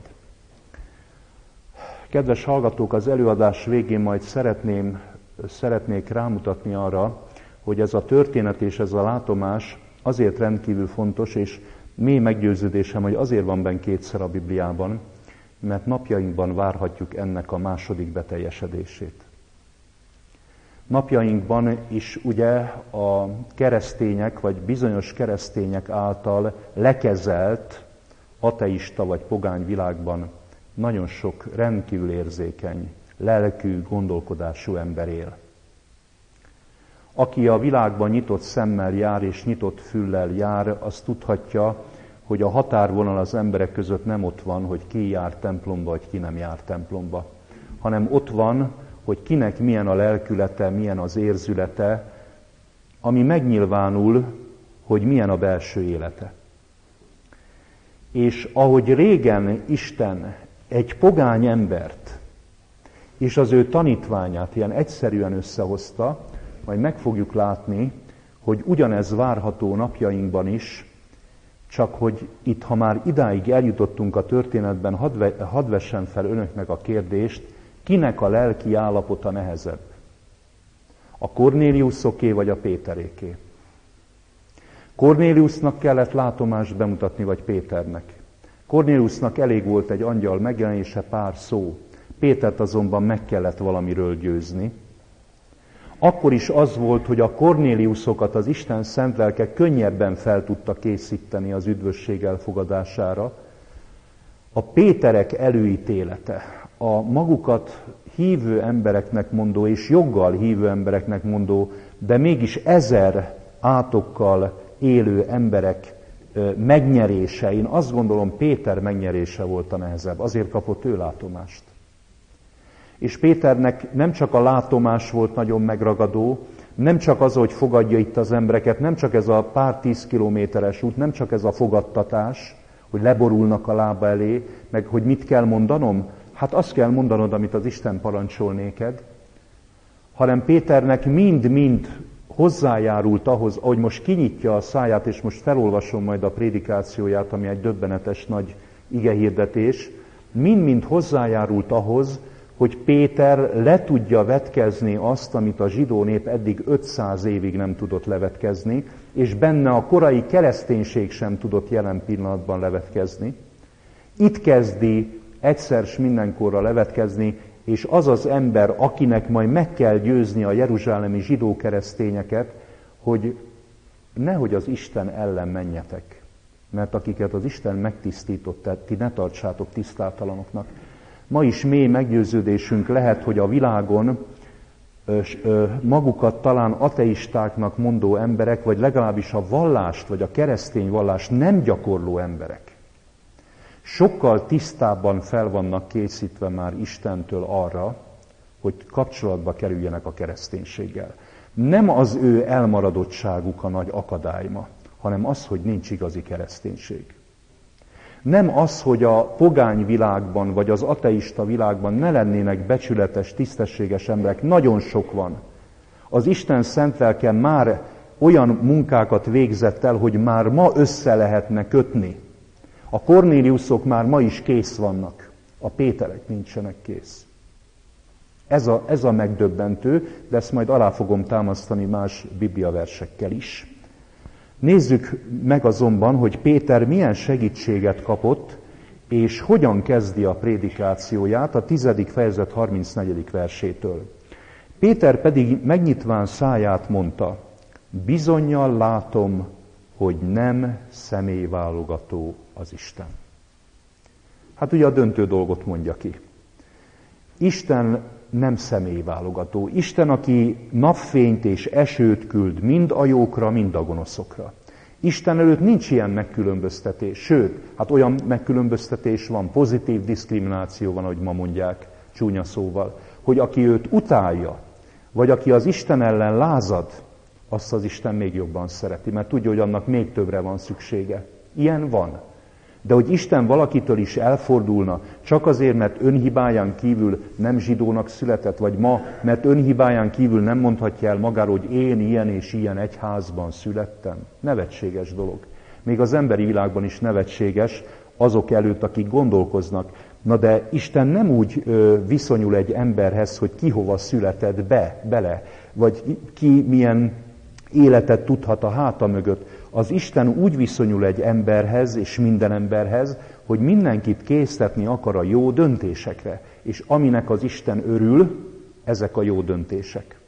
Kedves hallgatók, az előadás végén majd szeretném, szeretnék rámutatni arra, hogy ez a történet és ez a látomás azért rendkívül fontos, és mély meggyőződésem, hogy azért van benne kétszer a Bibliában, mert napjainkban várhatjuk ennek a második beteljesedését. Napjainkban is ugye a keresztények, vagy bizonyos keresztények által lekezelt ateista vagy pogány világban nagyon sok rendkívül érzékeny, lelkű, gondolkodású ember él. Aki a világban nyitott szemmel jár és nyitott füllel jár, az tudhatja, hogy a határvonal az emberek között nem ott van, hogy ki jár templomba, vagy ki nem jár templomba, hanem ott van, hogy kinek milyen a lelkülete, milyen az érzülete, ami megnyilvánul, hogy milyen a belső élete. És ahogy régen Isten egy pogány embert és az ő tanítványát ilyen egyszerűen összehozta, majd meg fogjuk látni, hogy ugyanez várható napjainkban is, csak hogy itt, ha már idáig eljutottunk a történetben, hadd, ve, hadd vessen fel önöknek a kérdést, kinek a lelki állapota nehezebb? A Kornéliuszoké vagy a Péteréké? Kornéliusnak kellett látomást bemutatni, vagy Péternek? Kornéliusnak elég volt egy angyal megjelenése, pár szó. Pétert azonban meg kellett valamiről győzni. Akkor is az volt, hogy a Kornéliuszokat az Isten szent lelke könnyebben fel tudta készíteni az üdvösség elfogadására. A Péterek előítélete, a magukat hívő embereknek mondó, és joggal hívő embereknek mondó, de mégis ezer átokkal élő emberek megnyerése, én azt gondolom Péter megnyerése volt a nehezebb, azért kapott ő látomást. És Péternek nem csak a látomás volt nagyon megragadó, nem csak az, hogy fogadja itt az embereket, nem csak ez a pár tíz kilométeres út, nem csak ez a fogadtatás, hogy leborulnak a lába elé, meg hogy mit kell mondanom? Hát azt kell mondanod, amit az Isten parancsol néked, hanem Péternek mind-mind hozzájárult ahhoz, ahogy most kinyitja a száját, és most felolvasom majd a prédikációját, ami egy döbbenetes nagy igehirdetés, mind-mind hozzájárult ahhoz, hogy Péter le tudja vetkezni azt, amit a zsidó nép eddig ötszáz évig nem tudott levetkezni, és benne a korai kereszténység sem tudott jelen pillanatban levetkezni. Itt kezdi egyszer s mindenkorra levetkezni, és az az ember, akinek majd meg kell győzni a jeruzsálemi zsidó keresztényeket, hogy nehogy az Isten ellen menjetek, mert akiket az Isten megtisztított, ti ne tartsátok tisztátalanoknak. Ma is mély meggyőződésünk lehet, hogy a világon magukat talán ateistáknak mondó emberek, vagy legalábbis a vallást, vagy a keresztény vallást nem gyakorló emberek, sokkal tisztábban fel vannak készítve már Istentől arra, hogy kapcsolatba kerüljenek a kereszténységgel. Nem az ő elmaradottságuk a nagy akadály ma, hanem az, hogy nincs igazi kereszténység. Nem az, hogy a pogány világban, vagy az ateista világban ne lennének becsületes, tisztességes emberek, nagyon sok van. Az Isten szent lelke már olyan munkákat végzett el, hogy már ma össze lehetne kötni. A Kornéliuszok már ma is kész vannak, a Péterek nincsenek kész. Ez a, ez a megdöbbentő, de ezt majd alá fogom támasztani más bibliaversekkel is. Nézzük meg azonban, hogy Péter milyen segítséget kapott, és hogyan kezdi a prédikációját a tizedik fejezet harmincnegyedik versétől. Péter pedig megnyitván száját mondta, bizonnyal látom, hogy nem személyválogató az Isten. Hát ugye a döntő dolgot mondja ki. Isten nem személyválogató. Isten, aki napfényt és esőt küld mind a jókra, mind a gonoszokra. Isten előtt nincs ilyen megkülönböztetés, sőt, hát olyan megkülönböztetés van, pozitív diszkrimináció van, ahogy ma mondják csúnya szóval, hogy aki őt utálja, vagy aki az Isten ellen lázad, azt az Isten még jobban szereti, mert tudja, hogy annak még többre van szüksége. Ilyen van. De hogy Isten valakitől is elfordulna, csak azért, mert önhibáján kívül nem zsidónak született, vagy ma, mert önhibáján kívül nem mondhatja el magáról, hogy én ilyen és ilyen egyházban születtem. Nevetséges dolog. Még az emberi világban is nevetséges azok előtt, akik gondolkoznak. Na de Isten nem úgy ö, viszonyul egy emberhez, hogy ki hova született be, bele, vagy ki milyen életet tudhat a háta mögött. Az Isten úgy viszonyul egy emberhez és minden emberhez, hogy mindenkit késztetni akar a jó döntésekre. És aminek az Isten örül, ezek a jó döntések.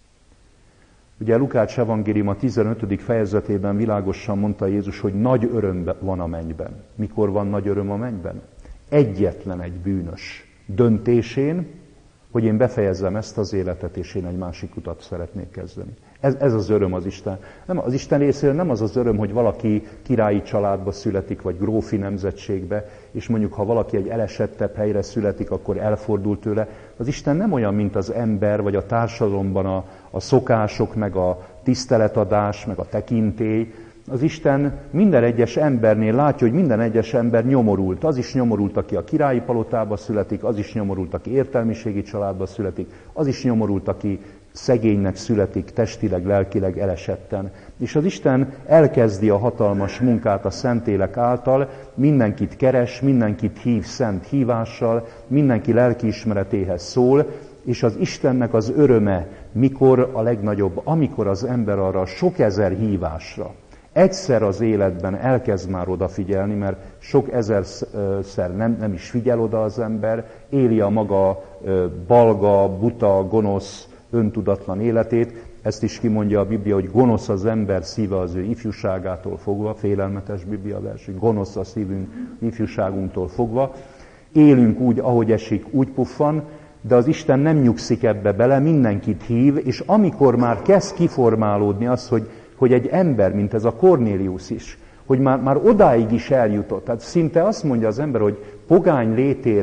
Ugye Lukács evangélium a tizenötödik fejezetében világosan mondta Jézus, hogy nagy öröm van a mennyben. Mikor van nagy öröm a mennyben? Egyetlen egy bűnös döntésén, hogy én befejezzem ezt az életet, és én egy másik utat szeretnék kezdeni. Ez, ez az öröm az Isten. Nem, az Isten részéről nem az az öröm, hogy valaki királyi családba születik, vagy grófi nemzetségbe, és mondjuk, ha valaki egy elesettebb helyre születik, akkor elfordul tőle. Az Isten nem olyan, mint az ember, vagy a társadalomban a, a szokások, meg a tiszteletadás, meg a tekintély. Az Isten minden egyes embernél látja, hogy minden egyes ember nyomorult. Az is nyomorult, aki a királyi palotába születik, az is nyomorult, aki értelmiségi családba születik, az is nyomorult, aki szegénynek születik, testileg, lelkileg elesetten. És az Isten elkezdi a hatalmas munkát a Szentélek által, mindenkit keres, mindenkit hív szent hívással, mindenki lelkiismeretéhez szól, és az Istennek az öröme mikor a legnagyobb, amikor az ember arra sok ezer hívásra egyszer az életben elkezd már odafigyelni, mert sok ezerszer nem, nem is figyel oda az ember, éli a maga balga, buta, gonosz, öntudatlan életét. Ezt is kimondja a Biblia, hogy gonosz az ember szíve az ő ifjúságától fogva, félelmetes Biblia vers, hogy gonosz a szívünk ifjúságunktól fogva. Élünk úgy, ahogy esik, úgy puffan, de az Isten nem nyugszik ebbe bele, mindenkit hív, és amikor már kezd kiformálódni az, hogy hogy egy ember, mint ez a Kornéliusz is, hogy már, már odáig is eljutott. Tehát szinte azt mondja az ember, hogy pogány létére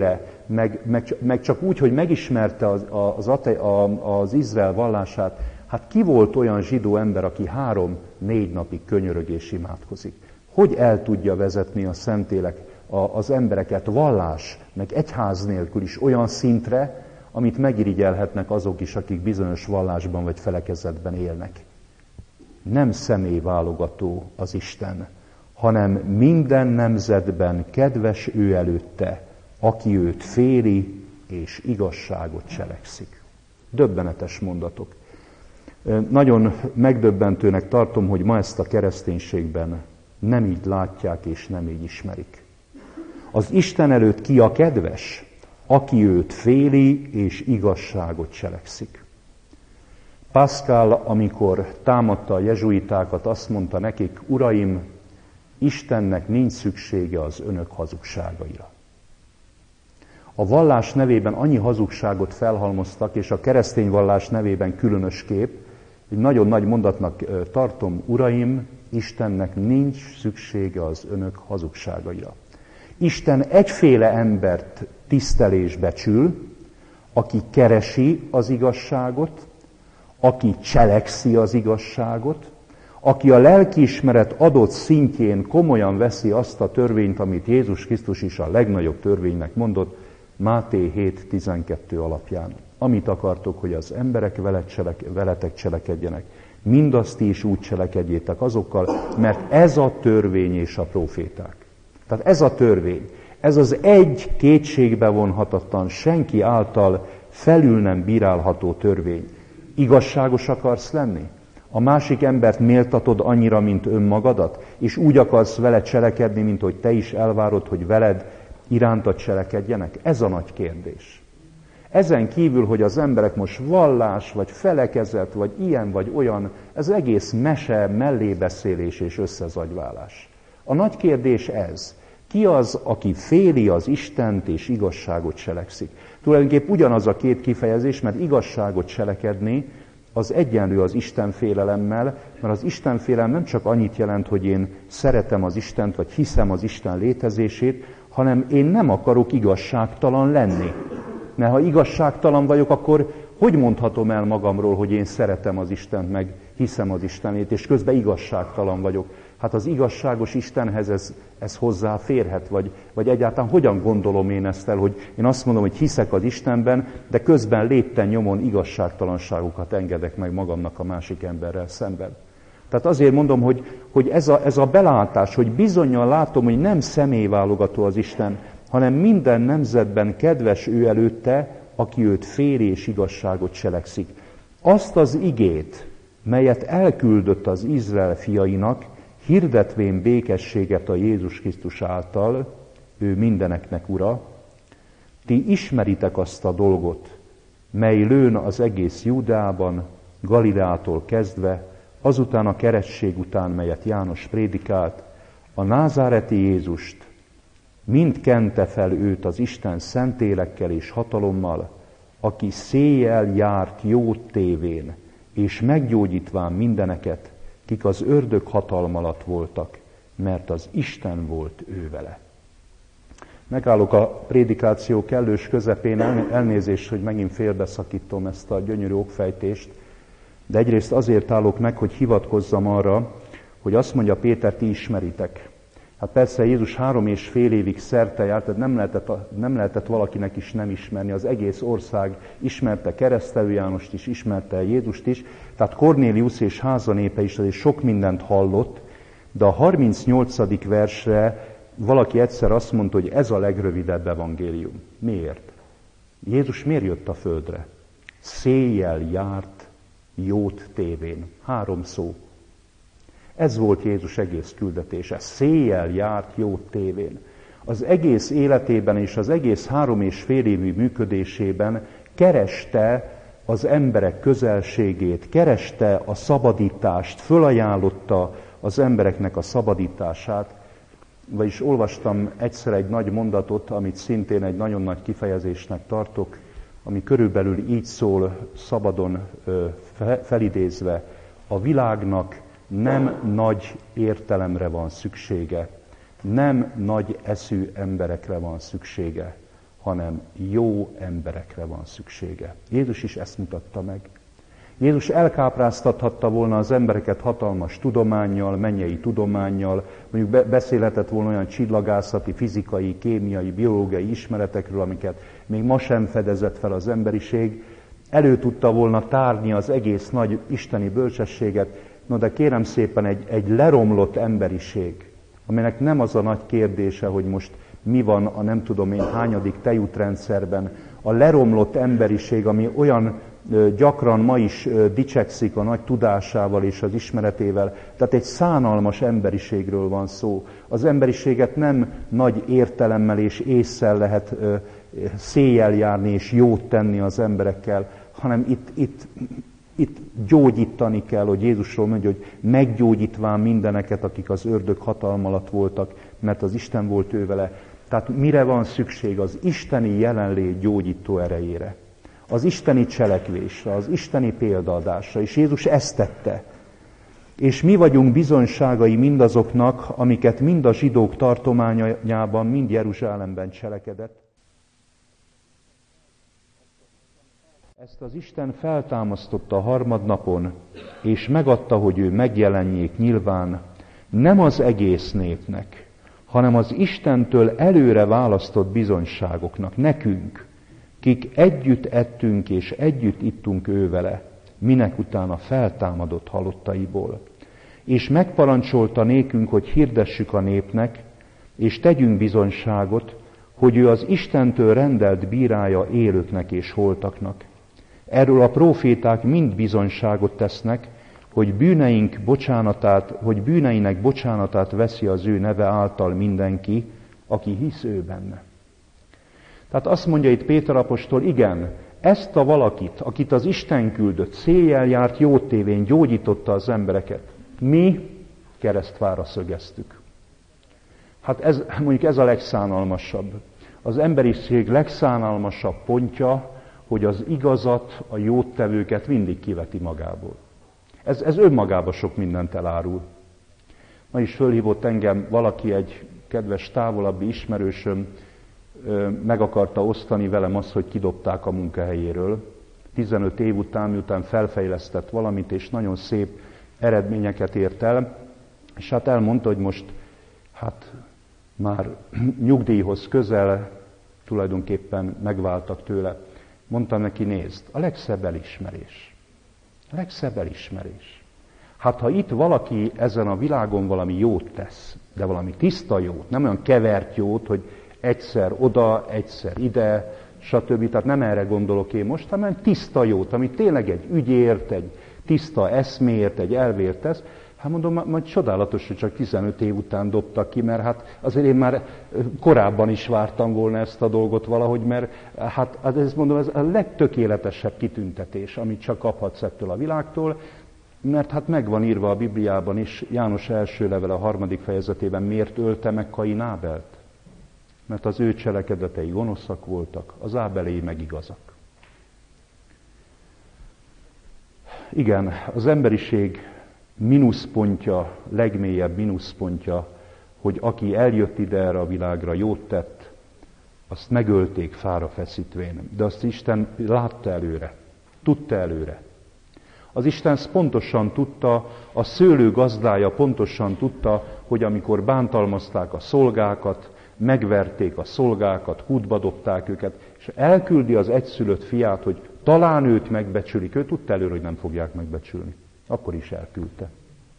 meg, meg, meg csak úgy, hogy megismerte az, az, az Izrael vallását, hát ki volt olyan zsidó ember, aki három-négy napig könyörög és imádkozik? Hogy el tudja vezetni a Szentlélek az embereket vallás, meg egyház nélkül is olyan szintre, amit megirigyelhetnek azok is, akik bizonyos vallásban vagy felekezetben élnek. Nem személyválogató az Isten, hanem minden nemzetben kedves ő előtte, aki őt féli és igazságot cselekszik. Döbbenetes mondatok. Nagyon megdöbbentőnek tartom, hogy ma ezt a kereszténységben nem így látják és nem így ismerik. Az Isten előtt ki a kedves? Aki őt féli és igazságot cselekszik. Pascal, amikor támadta a jezsuitákat, azt mondta nekik, uraim, Istennek nincs szüksége az önök hazugságaira. A vallás nevében annyi hazugságot felhalmoztak, és a keresztény vallás nevében különösképp, egy nagyon nagy mondatnak tartom, uraim, Istennek nincs szüksége az önök hazugságaira. Isten egyféle embert tisztel és becsül, aki keresi az igazságot, aki cselekszi az igazságot, aki a lelkiismeret adott szintjén komolyan veszi azt a törvényt, amit Jézus Krisztus is a legnagyobb törvénynek mondott, Máté hét tizenkettő alapján. Amit akartok, hogy az emberek veletek cselekedjenek, mindazt ti is úgy cselekedjétek azokkal, mert ez a törvény és a próféták. Tehát ez a törvény, ez az egy kétségbe vonhatatlan, senki által felül nem bírálható törvény. Igazságos akarsz lenni? A másik embert méltatod annyira, mint önmagadat, és úgy akarsz vele cselekedni, mint hogy te is elvárod, hogy veled irántad cselekedjenek? Ez a nagy kérdés. Ezen kívül, hogy az emberek most vallás, vagy felekezet, vagy ilyen, vagy olyan, ez egész mese, mellébeszélés és összezagyválás. A nagy kérdés ez. Ki az, aki féli az Istent és igazságot cselekszik? Tulajdonképpen ugyanaz a két kifejezés, mert igazságot cselekedni, az egyenlő az Isten félelemmel, mert az Isten félelem nem csak annyit jelent, hogy én szeretem az Istent, vagy hiszem az Isten létezését, hanem én nem akarok igazságtalan lenni. Mert ha igazságtalan vagyok, akkor hogy mondhatom el magamról, hogy én szeretem az Istent, meg hiszem az Istenét, és közben igazságtalan vagyok? Hát az igazságos Istenhez ez, ez hozzáférhet, vagy, vagy egyáltalán hogyan gondolom én ezt el, hogy én azt mondom, hogy hiszek az Istenben, de közben lépten nyomon igazságtalanságokat engedek meg magamnak a másik emberrel szemben. Tehát azért mondom, hogy, hogy ez, a, ez a belátás, hogy bizonnyal látom, hogy nem személyválogató az Isten, hanem minden nemzetben kedves ő előtte, aki őt féli és igazságot cselekszik. Azt az igét, melyet elküldött az Izrael fiainak, hirdetvén békességet a Jézus Krisztus által, ő mindeneknek ura, ti ismeritek azt a dolgot, mely lőn az egész Júdeában, Galileától kezdve, azután a keresztség után, melyet János prédikált, a názáreti Jézust, mind kente fel őt az Isten szentélekkel és hatalommal, aki széjjel járt jót tévén, és meggyógyítván mindeneket, kik az ördög hatalma alatt voltak, mert az Isten volt ő vele. Megállok a prédikáció kellős közepén, elnézést, hogy megint félbeszakítom ezt a gyönyörű okfejtést, de egyrészt azért állok meg, hogy hivatkozzam arra, hogy azt mondja Péter, ti ismeritek. Hát persze Jézus három és fél évig szerte járt, tehát nem lehetett, nem lehetett valakinek is nem ismerni. Az egész ország ismerte Keresztelő Jánost is, ismerte Jézust is, tehát Kornéliusz és házanépe is azért sok mindent hallott, de a harmincnyolcadik versre valaki egyszer azt mondta, hogy ez a legrövidebb evangélium. Miért? Jézus miért jött a földre? Széjjel járt jót tévén. Három szó. Ez volt Jézus egész küldetése. Széjjel járt jót tévén. Az egész életében és az egész három és fél évű működésében kereste az emberek közelségét, kereste a szabadítást, fölajánlotta az embereknek a szabadítását. Vagyis olvastam egyszer egy nagy mondatot, amit szintén egy nagyon nagy kifejezésnek tartok, ami körülbelül így szól, szabadon felidézve, a világnak nem nagy értelemre van szüksége, nem nagy eszű emberekre van szüksége, hanem jó emberekre van szüksége. Jézus is ezt mutatta meg. Jézus elkápráztathatta volna az embereket hatalmas tudománnyal, mennyei tudománnyal, mondjuk beszélhetett volna olyan csillagászati, fizikai, kémiai, biológiai ismeretekről, amiket még ma sem fedezett fel az emberiség. Elő tudta volna tárni az egész nagy isteni bölcsességet, no de kérem szépen egy, egy leromlott emberiség, aminek nem az a nagy kérdése, hogy most mi van a nem tudom én hányadik tejútrendszerben, a leromlott emberiség, ami olyan gyakran ma is dicsekszik a nagy tudásával és az ismeretével. Tehát egy szánalmas emberiségről van szó. Az emberiséget nem nagy értelemmel és ésszel lehet széjjel járni és jót tenni az emberekkel, hanem itt, itt, itt gyógyítani kell, hogy Jézusról mondja, hogy meggyógyítván mindeneket, akik az ördög hatalma alatt voltak, mert az Isten volt ő vele. Tehát mire van szükség? Az isteni jelenlét gyógyító erejére. Az isteni cselekvésre, az isteni példaadásra, és Jézus ezt tette. És mi vagyunk bizonyságai mindazoknak, amiket mind a zsidók tartományában, mind Jeruzsálemben cselekedett. Ezt az Isten feltámasztotta a harmadnapon, és megadta, hogy ő megjelenjék nyilván nem az egész népnek, hanem az Istentől előre választott bizonyságoknak, nekünk, kik együtt ettünk és együtt ittunk ő vele, minek utána feltámadott halottaiból. És megparancsolta nékünk, hogy hirdessük a népnek, és tegyünk bizonyságot, hogy ő az Istentől rendelt bírája élőknek és holtaknak. Erről a próféták mind bizonyságot tesznek, hogy bűneink bocsánatát, hogy bűneinek bocsánatát veszi az ő neve által mindenki, aki hisz ő benne. Tehát azt mondja itt Péter apostol, igen, ezt a valakit, akit az Isten küldött, széjjel járt jót tévén, gyógyította az embereket. Mi keresztfára szögeztük. Hát ez, mondjuk ez a legszánalmasabb. Az emberiség legszánalmasabb pontja, hogy az igazat, a jóttevőket mindig kiveti magából. Ez, ez önmagában sok mindent elárul. Ma is fölhívott engem valaki, egy kedves távolabbi ismerősöm, meg akarta osztani velem azt, hogy kidobták a munkahelyéről. tizenöt év után, miután felfejlesztett valamit, és nagyon szép eredményeket ért el, és hát elmondta, hogy most hát már nyugdíjhoz közel, tulajdonképpen megváltak tőle. Mondtam neki, nézd, a legszebb elismerés. A legszebb elismerés. Hát ha itt valaki ezen a világon valami jót tesz, de valami tiszta jót, nem olyan kevert jót, hogy egyszer oda, egyszer ide, stb. Tehát nem erre gondolok én most, hanem tiszta jót, ami tényleg egy ügyért, egy tiszta eszméért, egy elvért tesz. Hát mondom, majd csodálatos, hogy csak tizenöt év után dobtak ki, mert hát azért én már korábban is vártam volna ezt a dolgot valahogy, mert hát ezt mondom, ez a legtökéletesebb kitüntetés, amit csak kaphatsz ettől a világtól, mert hát meg van írva a Bibliában is, János első levele a harmadik fejezetében, miért ölte meg Kain Ábelt? Mert az ő cselekedetei gonoszak voltak, az Ábeléi meg igazak. Igen, az emberiség mínuszpontja, legmélyebb mínuszpontja, hogy aki eljött ide erre a világra, jót tett, azt megölték fára feszítvén. De azt Isten látta előre, tudta előre. Az Isten pontosan tudta, a szőlő gazdája pontosan tudta, hogy amikor bántalmazták a szolgákat, megverték a szolgákat, kútba dobták őket, és elküldi az egyszülött fiát, hogy talán őt megbecsülik. Ő tudta előre, hogy nem fogják megbecsülni. Akkor is elküldte.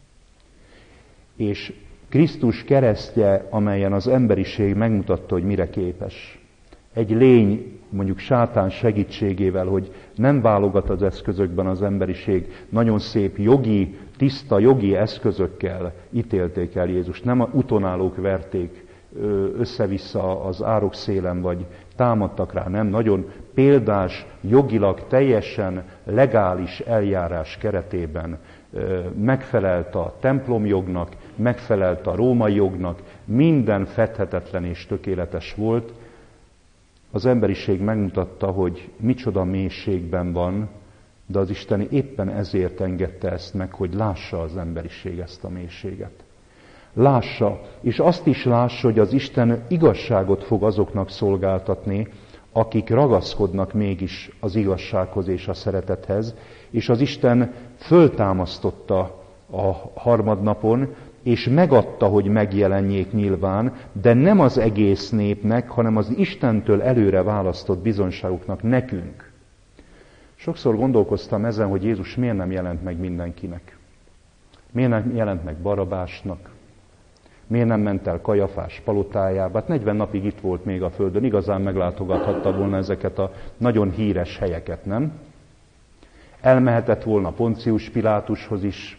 És Krisztus keresztje, amelyen az emberiség megmutatta, hogy mire képes. Egy lény, mondjuk sátán segítségével, hogy nem válogat az eszközökben az emberiség, nagyon szép jogi, tiszta jogi eszközökkel ítélték el Jézust. Nem a utonállók verték össze-vissza az árok szélen, vagy támadtak rá, nem. Nagyon példás, jogilag teljesen legális eljárás keretében megfelelt a templomjognak, megfelelt a római jognak, minden fedhetetlen és tökéletes volt. Az emberiség megmutatta, hogy micsoda mélységben van, de az Isten éppen ezért engedte ezt meg, hogy lássa az emberiség ezt a mélységet. Lássa, és azt is lássa, hogy az Isten igazságot fog azoknak szolgáltatni, akik ragaszkodnak mégis az igazsághoz és a szeretethez, és az Isten föltámasztotta a harmadnapon, és megadta, hogy megjelenjék nyilván, de nem az egész népnek, hanem az Istentől előre választott bizonyságoknak, nekünk. Sokszor gondolkoztam ezen, hogy Jézus miért nem jelent meg mindenkinek. Miért nem jelent meg Barabásnak? Miért nem ment el Kajafás palotájába? Hát negyven napig itt volt még a földön, igazán meglátogathatta volna ezeket a nagyon híres helyeket, nem? Elmehetett volna Poncius Pilátushoz is.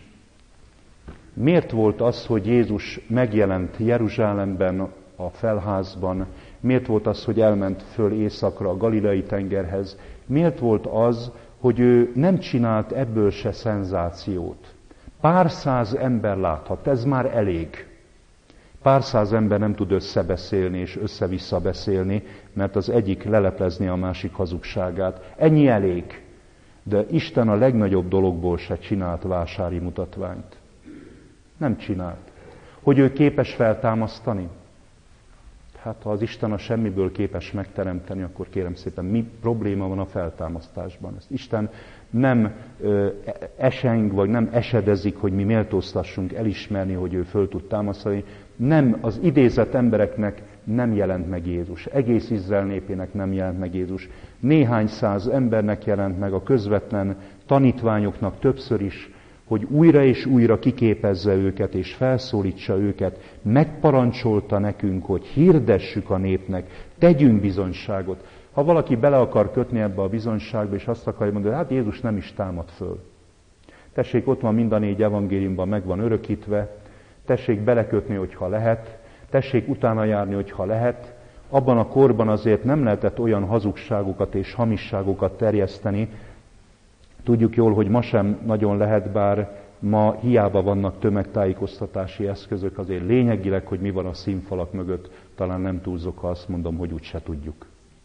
Miért volt az, hogy Jézus megjelent Jeruzsálemben, a felházban? Miért volt az, hogy elment föl északra a Galileai tengerhez? Miért volt az, hogy ő nem csinált ebből se szenzációt? Pár száz ember láthat, ez már elég. Pár száz ember nem tud összebeszélni és össze-vissza beszélni, mert az egyik leleplezni a másik hazugságát. Ennyi elég. De Isten a legnagyobb dologból se csinált vásári mutatványt. Nem csinált. Hogy ő képes feltámasztani? Hát ha az Isten a semmiből képes megteremteni, akkor kérem szépen, mi probléma van a feltámasztásban? Ezt Isten nem ö, eseng, vagy nem esedezik, hogy mi méltóztassunk elismerni, hogy ő föl tud támasztani. Nem, az idézett embereknek nem jelent meg Jézus. Egész Izrael népének nem jelent meg Jézus. Néhány száz embernek jelent meg, a közvetlen tanítványoknak többször is, hogy újra és újra kiképezze őket, és felszólítsa őket, megparancsolta nekünk, hogy hirdessük a népnek, tegyünk bizonyságot. Ha valaki bele akar kötni ebbe a bizonyságba, és azt akarja mondani, hogy hát Jézus nem is támad föl. Tessék, ott van mind a négy evangéliumban, meg van örökítve, tessék belekötni, hogyha lehet, tessék utána járni, hogyha lehet. Abban a korban azért nem lehetett olyan hazugságokat és hamisságokat terjeszteni. Tudjuk jól, hogy ma sem nagyon lehet, bár ma hiába vannak tömegtájékoztatási eszközök, azért lényegileg, hogy mi van a színfalak mögött, talán nem túlzok, ha azt mondom, hogy úgyse tudjuk.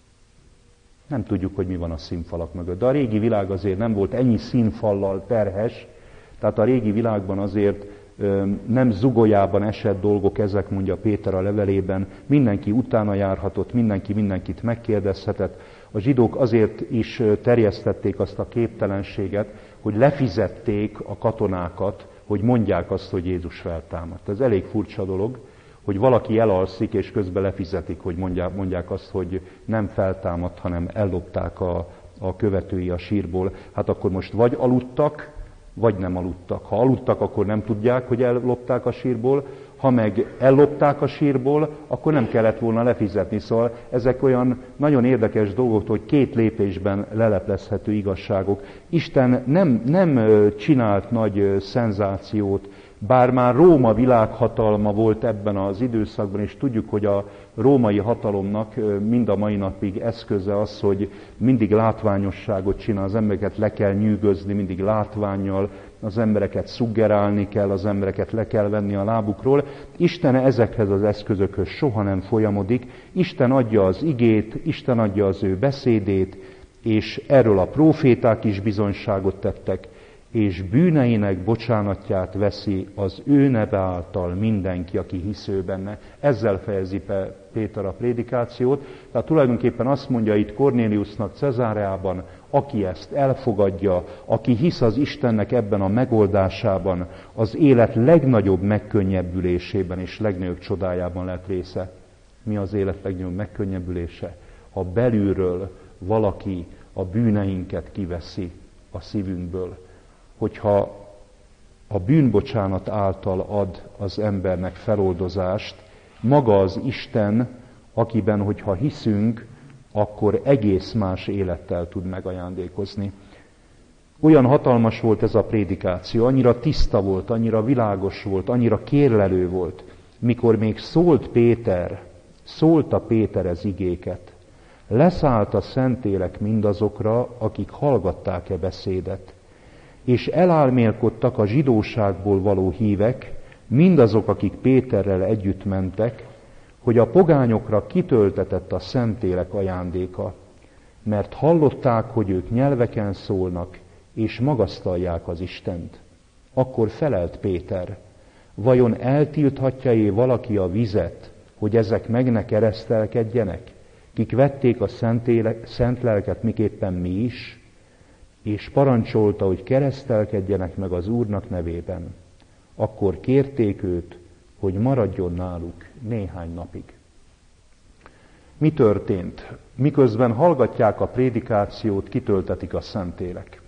Nem tudjuk, hogy mi van a színfalak mögött. De a régi világ azért nem volt ennyi színfallal terhes, tehát a régi világban azért nem zugolyában esett dolgok, ezek mondja Péter a levelében, mindenki utána járhatott, mindenki mindenkit megkérdezhetett. A zsidók azért is terjesztették azt a képtelenséget, hogy lefizették a katonákat, hogy mondják azt, hogy Jézus feltámadt. Ez elég furcsa dolog, hogy valaki elalszik, és közben lefizetik, hogy mondják, mondják azt, hogy nem feltámadt, hanem ellopták a, a követői a sírból. Hát akkor most vagy aludtak, vagy nem aludtak. Ha aludtak, akkor nem tudják, hogy ellopták a sírból, ha meg ellopták a sírból, akkor nem kellett volna lefizetni. Szóval ezek olyan nagyon érdekes dolgok, hogy két lépésben leleplezhető igazságok. Isten nem, nem csinált nagy szenzációt, bár már Róma világhatalma volt ebben az időszakban, és tudjuk, hogy a római hatalomnak mind a mai napig eszköze az, hogy mindig látványosságot csinál, az embereket le kell nyűgözni, mindig látvánnyal, az embereket szuggerálni kell, az embereket le kell venni a lábukról. Isten ezekhez az eszközökhöz soha nem folyamodik. Isten adja az igét, Isten adja az ő beszédét, és erről a próféták is bizonyságot tettek, és bűneinek bocsánatját veszi az ő neve által mindenki, aki hisz ő benne. Ezzel fejezi be Péter a prédikációt. Tehát tulajdonképpen azt mondja itt Kornéliusnak Cezáreában, aki ezt elfogadja, aki hisz az Istennek ebben a megoldásában, az élet legnagyobb megkönnyebbülésében és legnagyobb csodájában lett része. Mi az élet legnagyobb megkönnyebbülése? Ha belülről valaki a bűneinket kiveszi a szívünkből, hogyha a bűnbocsánat által ad az embernek feloldozást, maga az Isten, akiben, hogyha hiszünk, akkor egész más élettel tud megajándékozni. Olyan hatalmas volt ez a prédikáció, annyira tiszta volt, annyira világos volt, annyira kérlelő volt, mikor még szólt Péter, szólta Péter ez igéket. Leszállt a Szentlélek mindazokra, akik hallgatták-e beszédet, és elálmélkodtak a zsidóságból való hívek, mindazok, akik Péterrel együtt mentek, hogy a pogányokra kitöltetett a Szentlélek ajándéka, mert hallották, hogy ők nyelveken szólnak, és magasztalják az Istent. Akkor felelt Péter, vajon eltilthatja-e valaki a vizet, hogy ezek meg ne keresztelkedjenek? kik vették a szent, éle, szent lelket, miképpen mi is, és parancsolta, hogy keresztelkedjenek meg az Úrnak nevében. Akkor kérték őt, hogy maradjon náluk néhány napig. Mi történt? Miközben hallgatják a prédikációt, kitöltetik a Szentlélek.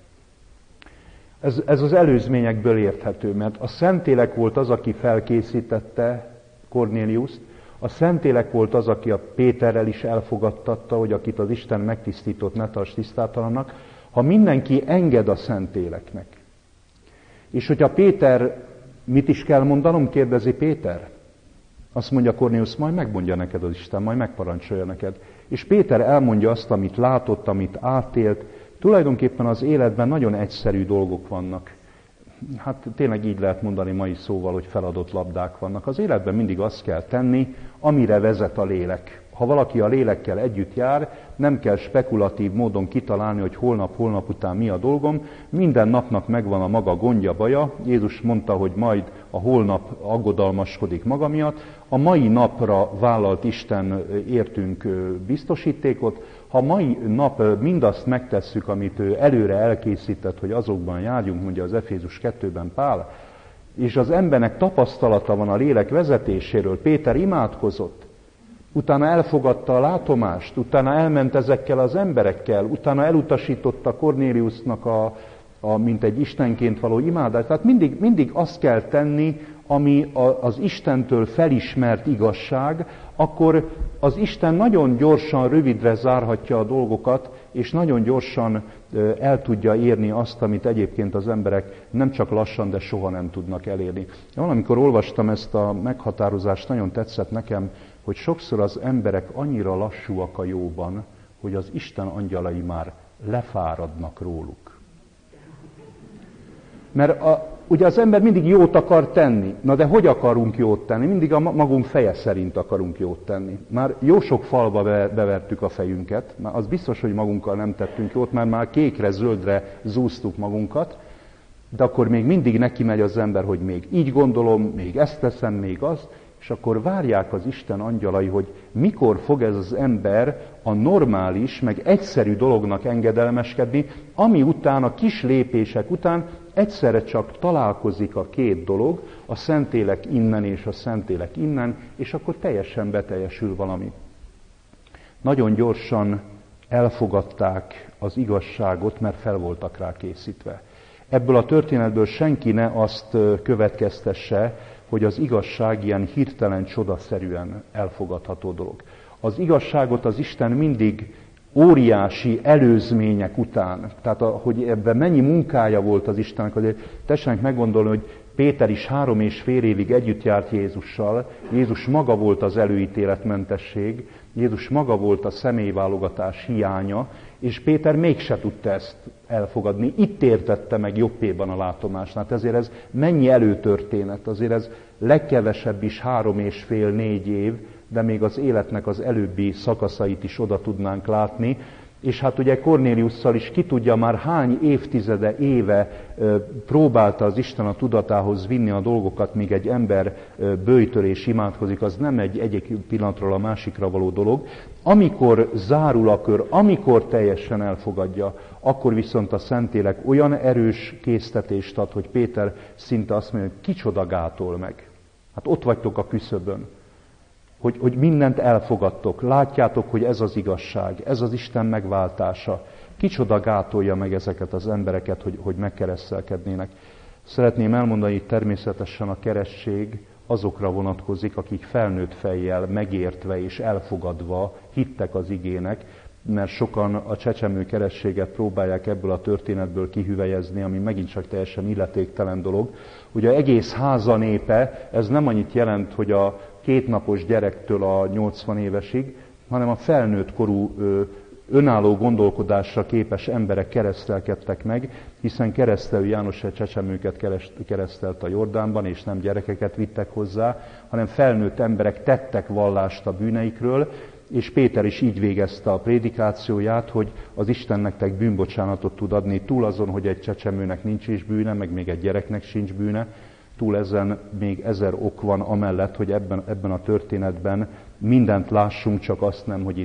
Ez, ez az előzményekből érthető, mert a Szentlélek volt az, aki felkészítette Kornéliuszt, a Szentlélek volt az, aki a Péterrel is elfogadtatta, hogy akit az Isten megtisztított, ne tarts tisztátalannak, ha mindenki enged a Szentléleknek. És hogyha Péter, mit is kell mondanom, kérdezi Péter? Azt mondja Kornélius, majd megmondja neked az Isten, majd megparancsolja neked. És Péter elmondja azt, amit látott, amit átélt. Tulajdonképpen az életben nagyon egyszerű dolgok vannak. Hát tényleg így lehet mondani mai szóval, hogy feladott labdák vannak. Az életben mindig azt kell tenni, amire vezet a lélek. Ha valaki a lélekkel együtt jár, nem kell spekulatív módon kitalálni, hogy holnap, holnap után mi a dolgom. Minden napnak megvan a maga gondja, baja. Jézus mondta, hogy majd a holnap aggodalmaskodik maga miatt. A mai napra vállalt Isten értünk biztosítékot. Ha mai nap mindazt megtesszük, amit ő előre elkészített, hogy azokban járjunk, mondja az Efézus kettőben Pál, és az embernek tapasztalata van a lélek vezetéséről, Péter imádkozott, utána elfogadta a látomást, utána elment ezekkel az emberekkel, utána elutasította Kornéliusnak a, a mint egy istenként való imádást. Tehát mindig, mindig azt kell tenni, ami a, az Istentől felismert igazság, akkor az Isten nagyon gyorsan, rövidre zárhatja a dolgokat, és nagyon gyorsan el tudja érni azt, amit egyébként az emberek nem csak lassan, de soha nem tudnak elérni. Valamikor olvastam ezt a meghatározást, nagyon tetszett nekem, hogy sokszor az emberek annyira lassúak a jóban, hogy az Isten angyalai már lefáradnak róluk. Mert a, ugye az ember mindig jót akar tenni. Na de hogy akarunk jót tenni? Mindig a magunk feje szerint akarunk jót tenni. Már jó sok falba bevertük a fejünket, már az biztos, hogy magunkkal nem tettünk jót, mert már kékre, zöldre zúztuk magunkat, de akkor még mindig neki megy az ember, hogy még így gondolom, még ezt teszem, még azt, és akkor várják az Isten angyalai, hogy mikor fog ez az ember a normális, meg egyszerű dolognak engedelmeskedni, ami után, a kis lépések után egyszerre csak találkozik a két dolog, a Szentlélek innen és a Szentlélek innen, és akkor teljesen beteljesül valami. Nagyon gyorsan elfogadták az igazságot, mert fel voltak rá készítve. Ebből a történetből senki ne azt következtesse, hogy az igazság ilyen hirtelen, csodaszerűen elfogadható dolog. Az igazságot az Isten mindig óriási előzmények után, tehát a, hogy ebben mennyi munkája volt az Istennek, azért tessenek meggondolni, hogy Péter is három és fél évig együtt járt Jézussal, Jézus maga volt az előítéletmentesség, Jézus maga volt a személyválogatás hiánya, és Péter mégse tudta ezt elfogadni. Itt értette meg jobbéban a látomásnál. Hát ezért ez mennyi előtörténet, azért ez legkevesebb is három és fél, négy év, de még az életnek az előbbi szakaszait is oda tudnánk látni. És hát ugye Kornéliusszal is ki tudja már hány évtizede, éve próbálta az Isten a tudatához vinni a dolgokat, míg egy ember böjtöl és imádkozik, az nem egy egyik pillanatról a másikra való dolog. Amikor zárul a kör, amikor teljesen elfogadja, akkor viszont a Szentlélek olyan erős késztetést ad, hogy Péter szinte azt mondja, hogy kicsoda gátol meg. Hát ott vagytok a küszöbön. Hogy, hogy mindent elfogadtok, látjátok, hogy ez az igazság, ez az Isten megváltása. Kicsoda gátolja meg ezeket az embereket, hogy, hogy megkeresztelkednének. Szeretném elmondani, hogy természetesen a keresztség azokra vonatkozik, akik felnőtt fejjel, megértve és elfogadva hittek az igének, mert sokan a csecsemő keresztséget próbálják ebből a történetből kihüvelyezni, ami megint csak teljesen illetéktelen dolog. Ugye egész háza népe, ez nem annyit jelent, hogy a kétnapos gyerektől a nyolcvan évesig, hanem a felnőtt korú önálló gondolkodásra képes emberek keresztelkedtek meg, hiszen keresztelő János egy csecsemőket keresztelt a Jordánban, és nem gyerekeket vittek hozzá, hanem felnőtt emberek tettek vallást a bűneikről, és Péter is így végezte a prédikációját, hogy az Isten nektek bűnbocsánatot tud adni, túl azon, hogy egy csecsemőnek nincs is bűne, meg még egy gyereknek sincs bűne, túl ezen még ezer ok van amellett, hogy ebben, ebben a történetben mindent lássunk, csak azt nem, hogy itt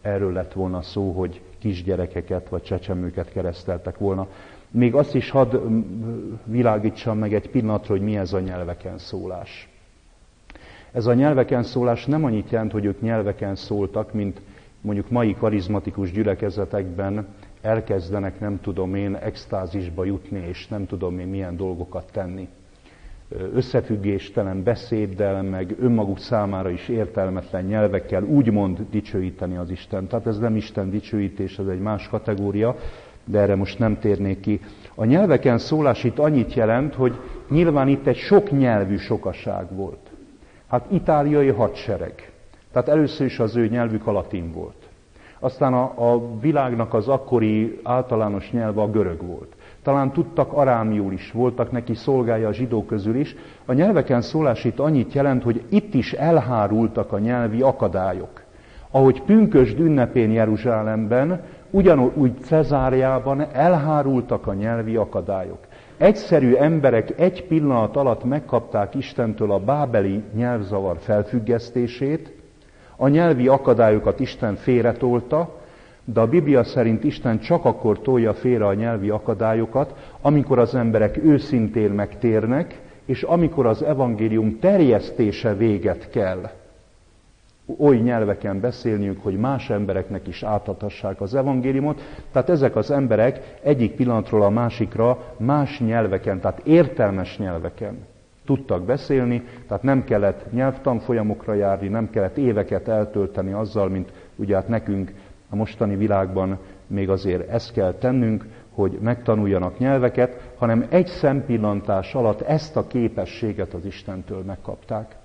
erről lett volna szó, hogy kisgyerekeket vagy csecsemőket kereszteltek volna. Még azt is hadd világítsam meg egy pillanatra, hogy mi ez a nyelveken szólás. Ez a nyelveken szólás nem annyit jelent, hogy ők nyelveken szóltak, mint mondjuk mai karizmatikus gyülekezetekben elkezdenek, nem tudom én, extázisba jutni, és nem tudom én milyen dolgokat tenni. Összefüggéstelen beszéddel, meg önmaguk számára is értelmetlen nyelvekkel úgymond dicsőíteni az Istent. Tehát ez nem Isten dicsőítés, ez egy más kategória, de erre most nem térnék ki. A nyelveken szólás itt annyit jelent, hogy nyilván itt egy sok nyelvű sokaság volt. Hát itáliai hadsereg. Tehát először is az ő nyelvük a latin volt. Aztán a, a világnak az akkori általános nyelve a görög volt. Talán tudtak arámiul is, voltak neki szolgái a zsidók közül is. A nyelveken szólás itt annyit jelent, hogy itt is elhárultak a nyelvi akadályok. Ahogy pünkösd ünnepén Jeruzsálemben, ugyanúgy Cezáriában elhárultak a nyelvi akadályok. Egyszerű emberek egy pillanat alatt megkapták Istentől a bábeli nyelvzavar felfüggesztését, a nyelvi akadályokat Isten félretolta, de a Biblia szerint Isten csak akkor tolja félre a nyelvi akadályokat, amikor az emberek őszintén megtérnek, és amikor az evangélium terjesztése véget kell. Oly nyelveken beszélniük, hogy más embereknek is átadhassák az evangéliumot. Tehát ezek az emberek egyik pillanatról a másikra más nyelveken, tehát értelmes nyelveken tudtak beszélni, tehát nem kellett nyelvtanfolyamokra járni, nem kellett éveket eltölteni azzal, mint ugye hát nekünk a mostani világban még azért ezt kell tennünk, hogy megtanuljanak nyelveket, hanem egy szempillantás alatt ezt a képességet az Istentől megkapták.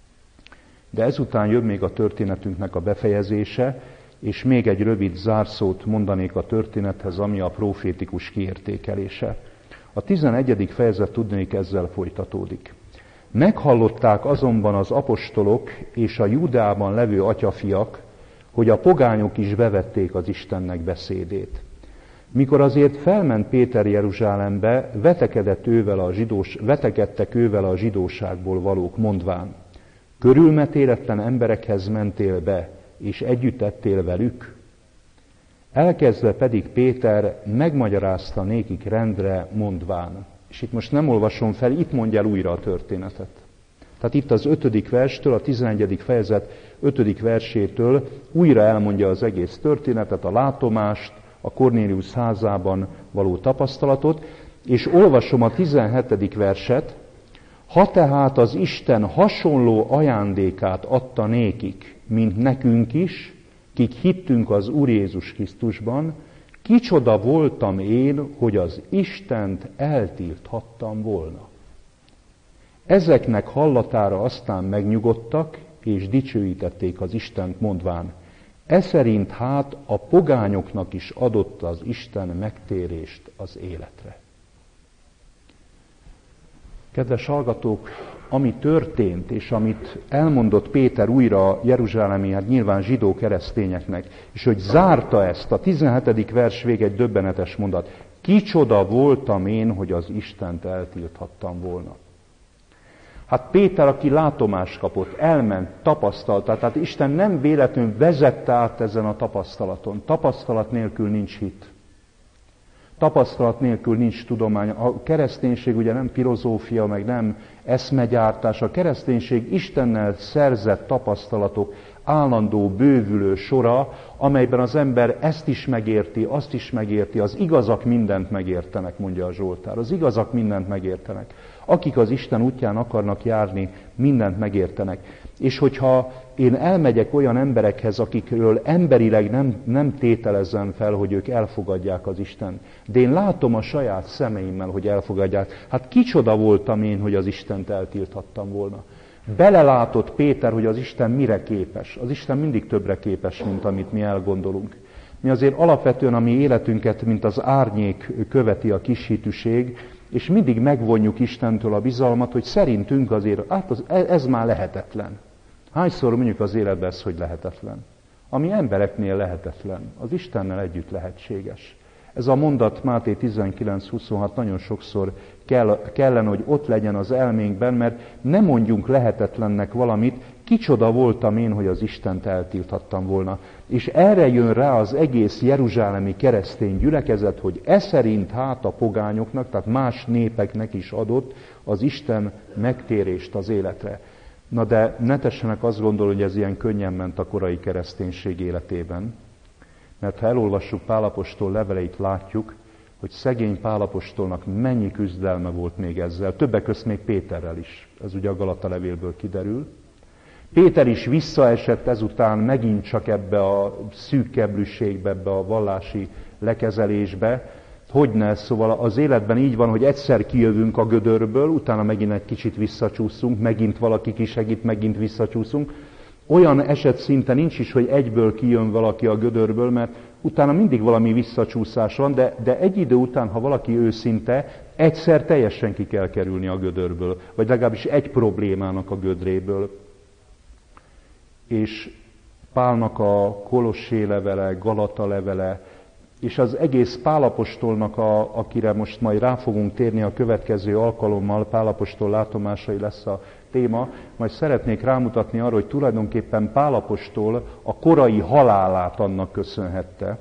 De ezután jön még a történetünknek a befejezése, és még egy rövid zárszót mondanék a történethez, ami a profétikus kiértékelése. A tizenegyedik fejezet tudnék ezzel folytatódik. Meghallották azonban az apostolok és a Júdeában levő atyafiak, hogy a pogányok is bevették az Istennek beszédét. Mikor azért felment Péter Jeruzsálembe, vetekedett ővel a zsidós, vetekedtek ővel a zsidóságból valók, mondván: körülmetéletlen emberekhez mentél be, és együtt ettél velük? Elkezdve pedig Péter megmagyarázta nékik rendre, mondván. És itt most nem olvasom fel, itt mondja el újra a történetet. Tehát itt az ötödik verstől, a tizenegyedik fejezet ötödik versétől újra elmondja az egész történetet, a látomást, a Kornéliusz házában való tapasztalatot, és olvasom a tizenhetedik verset. Ha tehát az Isten hasonló ajándékát adta nékik, mint nekünk is, kik hittünk az Úr Jézus Krisztusban, kicsoda voltam én, hogy az Istent eltilthattam volna. Ezeknek hallatára aztán megnyugodtak, és dicsőítették az Istent, mondván: eszerint hát a pogányoknak is adott az Isten megtérést az életre. Kedves hallgatók, ami történt, és amit elmondott Péter újra jeruzsálemi, hát nyilván zsidó keresztényeknek, és hogy zárta ezt, a tizenhetedik vers vég egy döbbenetes mondat. Kicsoda voltam én, hogy az Istent eltilthattam volna. Hát Péter, aki látomást kapott, elment, tapasztalta, tehát Isten nem véletlenül vezette át ezen a tapasztalaton. Tapasztalat nélkül nincs hit. Tapasztalat nélkül nincs tudomány. A kereszténység ugye nem filozófia, meg nem eszmegyártás. A kereszténység Istennel szerzett tapasztalatok állandó, bővülő sora, amelyben az ember ezt is megérti, azt is megérti, az igazak mindent megértenek, mondja a Zsoltár. Az igazak mindent megértenek. Akik az Isten útján akarnak járni, mindent megértenek. És hogyha én elmegyek olyan emberekhez, akikről emberileg nem, nem tételezem fel, hogy ők elfogadják az Isten, de én látom a saját szemeimmel, hogy elfogadják, hát kicsoda voltam én, hogy az Istent eltilthattam volna. Belelátott Péter, hogy az Isten mire képes. Az Isten mindig többre képes, mint amit mi elgondolunk. Mi azért alapvetően a mi életünket, mint az árnyék követi a kishitűség, és mindig megvonjuk Istentől a bizalmat, hogy szerintünk azért, hát az, ez már lehetetlen. Hányszor mondjuk az életben ez, hogy lehetetlen? Ami embereknél lehetetlen, az Istennel együtt lehetséges. Ez a mondat Máté tizenkilenc huszonhat nagyon sokszor kell, kellene, hogy ott legyen az elménkben, mert nem mondjunk lehetetlennek valamit, kicsoda voltam én, hogy az Istent eltilthattam volna. És erre jön rá az egész jeruzsálemi keresztény gyülekezet, hogy e szerint hát a pogányoknak, tehát más népeknek is adott az Isten megtérést az életre. Na de ne tessenek azt gondolni, hogy ez ilyen könnyen ment a korai kereszténység életében. Mert ha elolvassuk Pál apostol leveleit, látjuk, hogy szegény Pál apostolnak mennyi küzdelme volt még ezzel, többek között még Péterrel is. Ez ugye a Galata levélből kiderül. Péter is visszaesett ezután megint csak ebbe a szűk keblűségbe, ebbe a vallási lekezelésbe. Hogyne, szóval az életben így van, hogy egyszer kijövünk a gödörből, utána megint egy kicsit visszacsúszunk, megint valaki kisegít, megint visszacsúszunk. Olyan eset szinte nincs is, hogy egyből kijön valaki a gödörből, mert utána mindig valami visszacsúszás van, de, de egy idő után, ha valaki őszinte, egyszer teljesen ki kell kerülni a gödörből, vagy legalábbis egy problémának a gödréből. És Pálnak a Kolossé levele, Galata levele, és az egész Pál apostolnak, a, akire most majd rá fogunk térni a következő alkalommal, Pál apostol látomásai lesz a téma, majd szeretnék rámutatni arra, hogy tulajdonképpen Pál apostol a korai halálát annak köszönhette,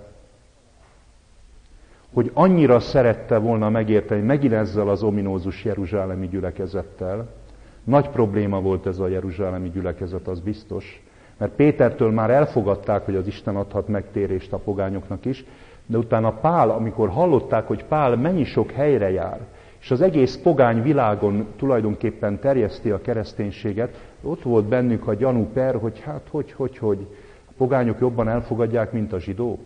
hogy annyira szerette volna megérteni, megint ezzel az ominózus jeruzsálemi gyülekezettel. Nagy probléma volt ez a jeruzsálemi gyülekezet, az biztos, mert Pétertől már elfogadták, hogy az Isten adhat megtérést a pogányoknak is, de utána Pál, amikor hallották, hogy Pál mennyi sok helyre jár, és az egész pogány világon tulajdonképpen terjeszti a kereszténységet, ott volt bennük a gyanú per, hogy hát hogy, hogy, hogy a pogányok jobban elfogadják, mint a zsidók.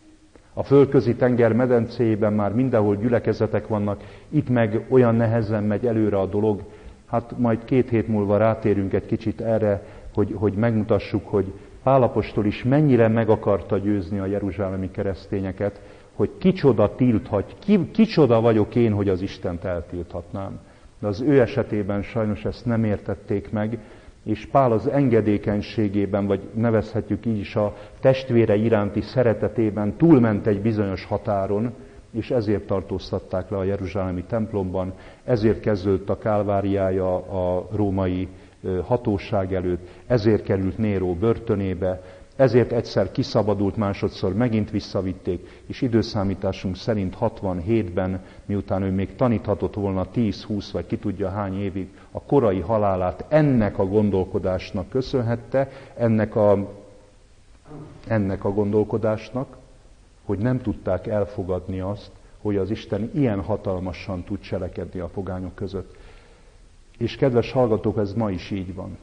A földközi tenger medencéjében már mindenhol gyülekezetek vannak, itt meg olyan nehezen megy előre a dolog. Hát majd két hét múlva rátérünk egy kicsit erre, hogy, hogy megmutassuk, hogy Pál apostol is mennyire meg akarta győzni a jeruzsálemi keresztényeket, hogy kicsoda tilthat, ki, kicsoda vagyok én, hogy az Istent eltilthatnám. De az ő esetében sajnos ezt nem értették meg, és Pál az engedékenységében, vagy nevezhetjük így is a testvére iránti szeretetében túlment egy bizonyos határon, és ezért tartóztatták le a jeruzsálemi templomban, ezért kezdődött a kálváriája a római hatóság előtt, ezért került Néró börtönébe, ezért egyszer kiszabadult, másodszor megint visszavitték, és időszámításunk szerint hatvanhétben, miután ő még taníthatott volna tíz-húsz vagy ki tudja hány évig, a korai halálát ennek a gondolkodásnak köszönhette, ennek a, ennek a gondolkodásnak, hogy nem tudták elfogadni azt, hogy az Isten ilyen hatalmasan tud cselekedni a pogányok között. És kedves hallgatók, ez ma is így van.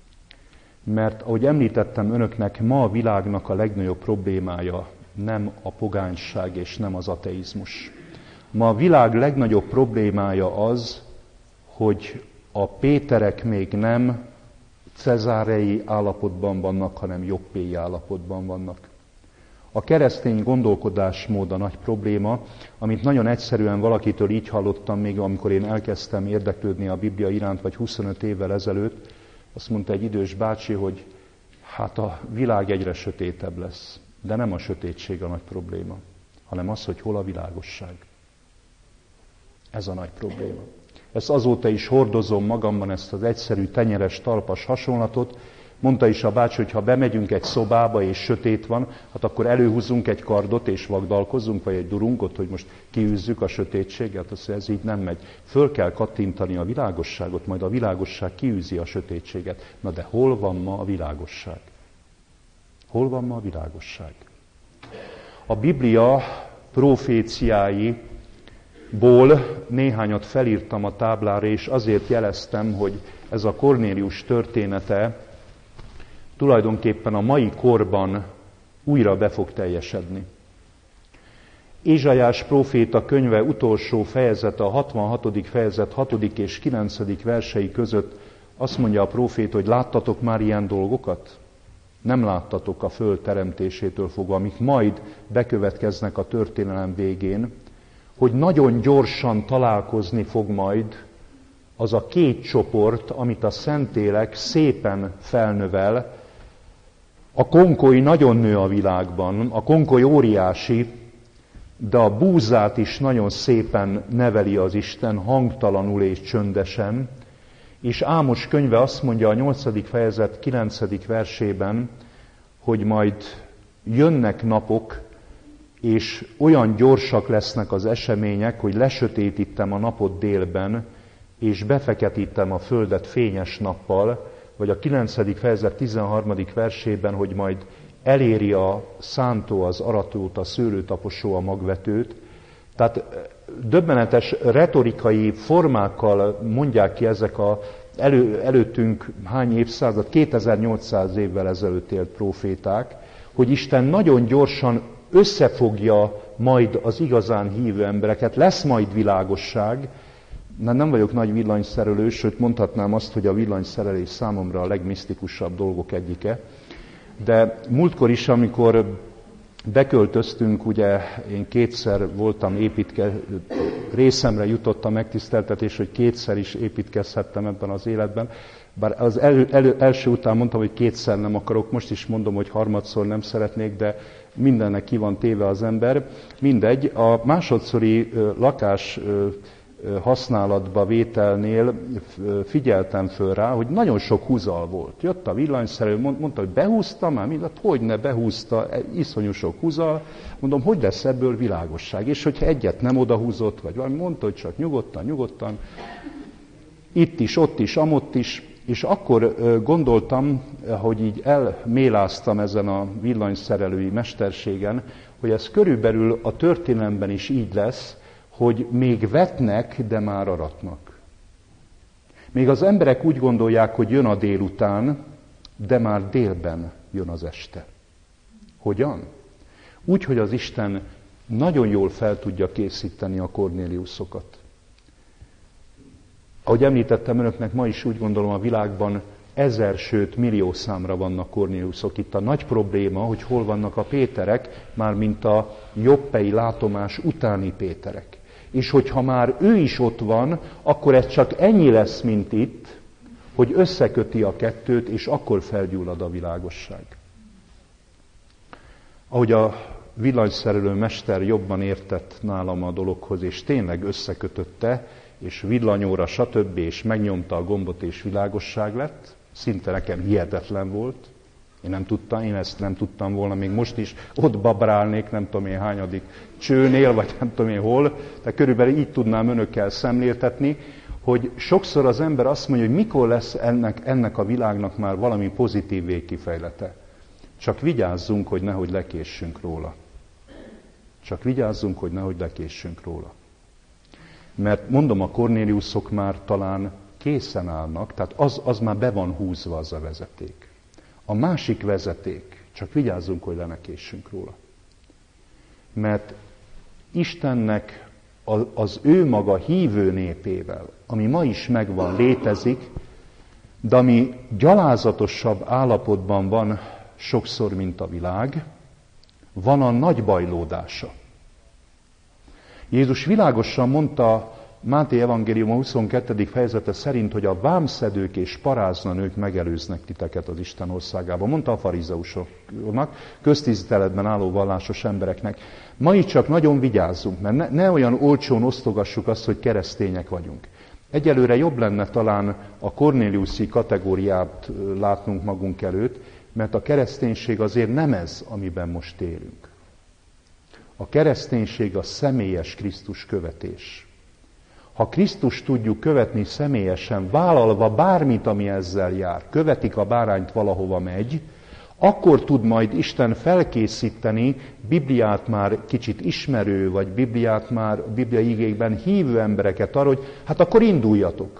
Mert ahogy említettem önöknek, ma a világnak a legnagyobb problémája nem a pogányság és nem az ateizmus. Ma a világ legnagyobb problémája az, hogy a Péterek még nem cezárei állapotban vannak, hanem jobbéi állapotban vannak. A keresztény gondolkodásmód a nagy probléma, amit nagyon egyszerűen valakitől így hallottam, még amikor én elkezdtem érdeklődni a Biblia iránt, vagy huszonöt évvel ezelőtt, azt mondta egy idős bácsi, hogy hát a világ egyre sötétebb lesz. De nem a sötétség a nagy probléma, hanem az, hogy hol a világosság. Ez a nagy probléma. Ezt azóta is hordozom magamban, ezt az egyszerű tenyeres talpas hasonlatot. Mondta is a bácsi, hogy ha bemegyünk egy szobába és sötét van, hát akkor előhúzunk egy kardot és vagdalkozunk, vagy egy durungot, hogy most kiűzzük a sötétséget. Azt mondja, ez így nem megy. Föl kell kattintani a világosságot, majd a világosság kiűzi a sötétséget. Na de hol van ma a világosság? Hol van ma a világosság? A Biblia proféciáiból néhányat felírtam a táblára, és azért jeleztem, hogy ez a Kornélius története tulajdonképpen a mai korban újra be fog teljesedni. Ézsaiás próféta könyve utolsó fejezete, a hatvanhatodik fejezet hatodik és kilencedik versei között azt mondja a próféta, hogy láttatok már ilyen dolgokat? Nem láttatok a föld teremtésétől fogva, amik majd bekövetkeznek a történelem végén, hogy nagyon gyorsan találkozni fog majd az a két csoport, amit a Szentlélek szépen felnövel. A konkoly nagyon nő a világban, a konkoly óriási, de a búzát is nagyon szépen neveli az Isten, hangtalanul és csöndesen, és Ámos könyve azt mondja a nyolcadik fejezet kilencedik versében, hogy majd jönnek napok, és olyan gyorsak lesznek az események, hogy lesötétítem a napot délben, és befeketítem a földet fényes nappal, vagy a kilencedik fejezet tizenharmadik versében, hogy majd eléri a szántó az aratót, a szőlőtaposó a magvetőt. Tehát döbbenetes retorikai formákkal mondják ki ezek a elő, előttünk hány évszázad, kétezer-nyolcszáz évvel ezelőtt élt próféták, hogy Isten nagyon gyorsan összefogja majd az igazán hívő embereket, lesz majd világosság. Nem vagyok nagy villanyszerelő, sőt mondhatnám azt, hogy a villanyszerelés számomra a legmisztikusabb dolgok egyike. De múltkor is, amikor beköltöztünk, ugye én kétszer voltam építke, részemre jutott a megtiszteltetés, hogy kétszer is építkezhettem ebben az életben. Bár az elő, elő, első után mondtam, hogy kétszer nem akarok, most is mondom, hogy harmadszor nem szeretnék, de mindennek ki van téve az ember. Mindegy, a másodszori lakás használatba vételnél figyeltem föl rá, hogy nagyon sok húzal volt. Jött a villanyszerelő, mondta, hogy behúzta már mindent, hogy ne behúzta, iszonyú sok húzal. Mondom, hogy lesz ebből világosság? És hogyha egyet nem odahúzott, vagy valami, mondta, hogy csak nyugodtan, nyugodtan, itt is, ott is, amott is, és akkor gondoltam, hogy így elméláztam ezen a villanyszerelői mesterségen, hogy ez körülbelül a történelemben is így lesz, hogy még vetnek, de már aratnak. Még az emberek úgy gondolják, hogy jön a délután, de már délben jön az este. Hogyan? Úgy, hogy az Isten nagyon jól fel tudja készíteni a Kornéliuszokat. Ahogy említettem önöknek, ma is úgy gondolom a világban ezer, sőt millió számra vannak Kornéliuszok. Itt a nagy probléma, hogy hol vannak a Péterek, mármint a jobbei látomás utáni Péterek. És hogyha már ő is ott van, akkor ez csak ennyi lesz, mint itt, hogy összeköti a kettőt, és akkor felgyullad a világosság. Ahogy a villanyszerelő mester jobban értett nálam a dologhoz, és tényleg összekötötte, és villanyóra, stb. És megnyomta a gombot, és világosság lett, szinte nekem hihetetlen volt. Én nem tudtam, én ezt nem tudtam volna, még most is ott babrálnék, nem tudom én hányadik csőnél, vagy nem tudom én hol, de körülbelül így tudnám önökkel szemléltetni, hogy sokszor az ember azt mondja, hogy mikor lesz ennek, ennek a világnak már valami pozitív végkifejlete. Csak vigyázzunk, hogy nehogy lekéssünk róla. Csak vigyázzunk, hogy nehogy lekéssünk róla. Mert mondom, a Kornéliuszok már talán készen állnak, tehát az, az már be van húzva az a vezeték. A másik vezeték, csak vigyázzunk, hogy le ne késsünk róla. Mert Istennek az ő maga hívő népével, ami ma is megvan, létezik, de ami gyalázatosabb állapotban van sokszor, mint a világ, van a nagy bajlódása. Jézus világosan mondta Máté evangélium huszonkettedik fejezete szerint, hogy a vámszedők és paráznanők megelőznek titeket az Isten országába. Mondta a farizeusoknak, köztiszteletben álló vallásos embereknek. Ma így csak nagyon vigyázzunk, mert ne, ne olyan olcsón osztogassuk azt, hogy keresztények vagyunk. Egyelőre jobb lenne talán a Kornéliuszi kategóriát látnunk magunk előtt, mert a kereszténység azért nem ez, amiben most élünk. A kereszténység a személyes Krisztus követés. Ha Krisztust tudjuk követni személyesen, vállalva bármit, ami ezzel jár, követik a bárányt valahova megy, akkor tud majd Isten felkészíteni Bibliát már kicsit ismerő, vagy Bibliát már Biblia igékben hívő embereket arra, hogy hát akkor induljatok.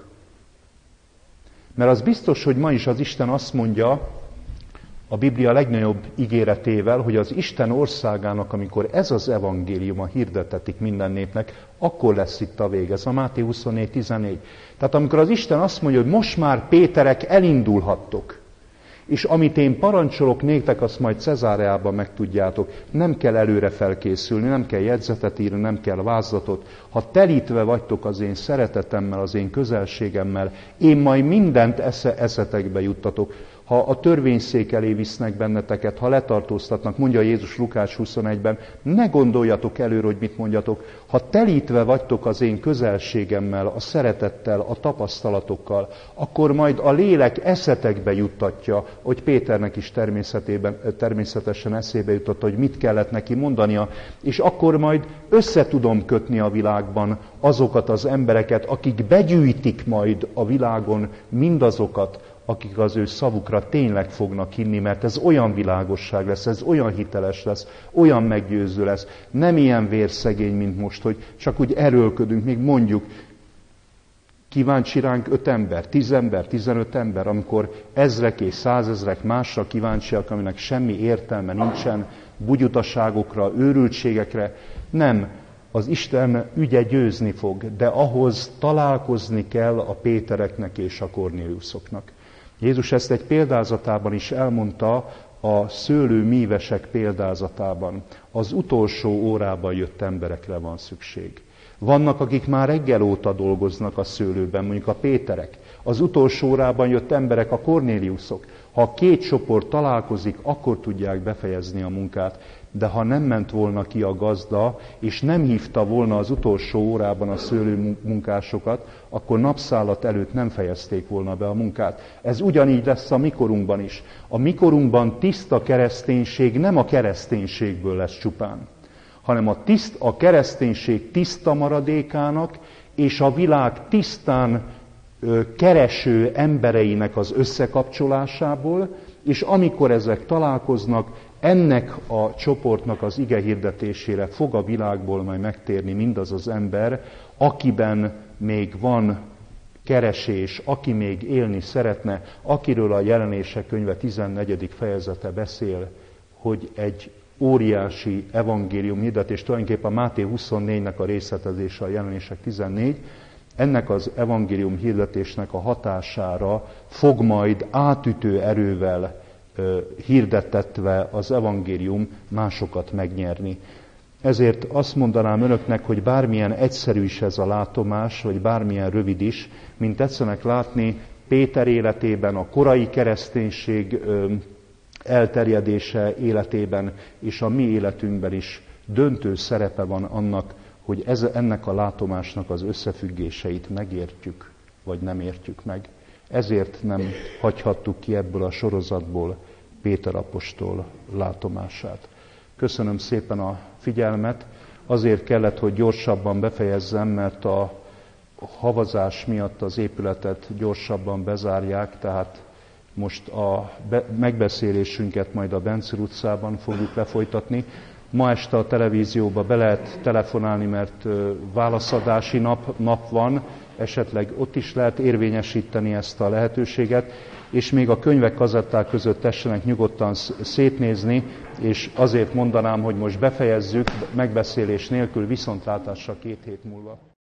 Mert az biztos, hogy ma is az Isten azt mondja, a Biblia legnagyobb ígéretével, hogy az Isten országának, amikor ez az evangéliuma hirdetetik minden népnek, akkor lesz itt a vége. Ez a Máté huszonnégy tizennégy. Tehát amikor az Isten azt mondja, hogy most már Péterek elindulhattok, és amit én parancsolok néktek, azt majd Cezáreában megtudjátok. Nem kell előre felkészülni, nem kell jegyzetet írni, nem kell vázlatot. Ha telítve vagytok az én szeretetemmel, az én közelségemmel, én majd mindent esze, eszetekbe juttatok. ha a törvényszék elé visznek benneteket, ha letartóztatnak, mondja Jézus Lukács huszonegyben, ne gondoljatok előre, hogy mit mondjatok. Ha telítve vagytok az én közelségemmel, a szeretettel, a tapasztalatokkal, akkor majd a lélek eszetekbe juttatja, hogy Péternek is természetében, természetesen eszébe jutott, hogy mit kellett neki mondania, és akkor majd össze tudom kötni a világban azokat az embereket, akik begyűjtik majd a világon mindazokat, akik az ő szavukra tényleg fognak hinni, mert ez olyan világosság lesz, ez olyan hiteles lesz, olyan meggyőző lesz, nem ilyen vérszegény, mint most, hogy csak úgy erőlködünk, még mondjuk, kíváncsi ránk öt ember, tíz ember, tizenöt ember, amikor ezrek és százezrek másra kíváncsiak, aminek semmi értelme nincsen, bugyutaságokra, őrültségekre. Nem, az Isten ügye győzni fog, de ahhoz találkozni kell a Pétereknek és a Kornéliuszoknak. Jézus ezt egy példázatában is elmondta, a szőlőmívesek példázatában. Az utolsó órában jött emberekre van szükség. Vannak, akik már reggel óta dolgoznak a szőlőben, mondjuk a Péterek. Az utolsó órában jött emberek, a Kornéliuszok. Ha a két csoport találkozik, akkor tudják befejezni a munkát. De ha nem ment volna ki a gazda, és nem hívta volna az utolsó órában a szőlőmunkásokat, akkor napszállat előtt nem fejezték volna be a munkát. Ez ugyanígy lesz a mikorunkban is. A mikorunkban tiszta kereszténység nem a kereszténységből lesz csupán, hanem a, tiszt, a kereszténység tiszta maradékának és a világ tisztán ö, kereső embereinek az összekapcsolásából, és amikor ezek találkoznak, ennek a csoportnak az ige hirdetésére fog a világból majd megtérni mindaz az ember, akiben még van keresés, aki még élni szeretne, akiről a Jelenések könyve tizennegyedik fejezete beszél, hogy egy óriási evangélium hirdetés, tulajdonképpen a Máté huszonnégynek a részletezése a Jelenések tizennégy, ennek az evangélium hirdetésnek a hatására fog majd átütő erővel hirdettetve az evangélium másokat megnyerni. Ezért azt mondanám önöknek, hogy bármilyen egyszerű is ez a látomás, vagy bármilyen rövid is, mint tetszenek látni Péter életében, a korai kereszténység elterjedése életében, és a mi életünkben is döntő szerepe van annak, hogy ez, ennek a látomásnak az összefüggéseit megértjük, vagy nem értjük meg. Ezért nem hagyhattuk ki ebből a sorozatból Péter apostol látomását. Köszönöm szépen a figyelmet. Azért kellett, hogy gyorsabban befejezzem, mert a havazás miatt az épületet gyorsabban bezárják, tehát most a megbeszélésünket majd a Bencir utcában fogjuk lefolytatni. Ma este a televízióba be lehet telefonálni, mert válaszadási nap, nap van, esetleg ott is lehet érvényesíteni ezt a lehetőséget, és még a könyvek kazetták között tessenek nyugodtan szétnézni, és azért mondanám, hogy most befejezzük megbeszélés nélkül, viszontlátásra két hét múlva.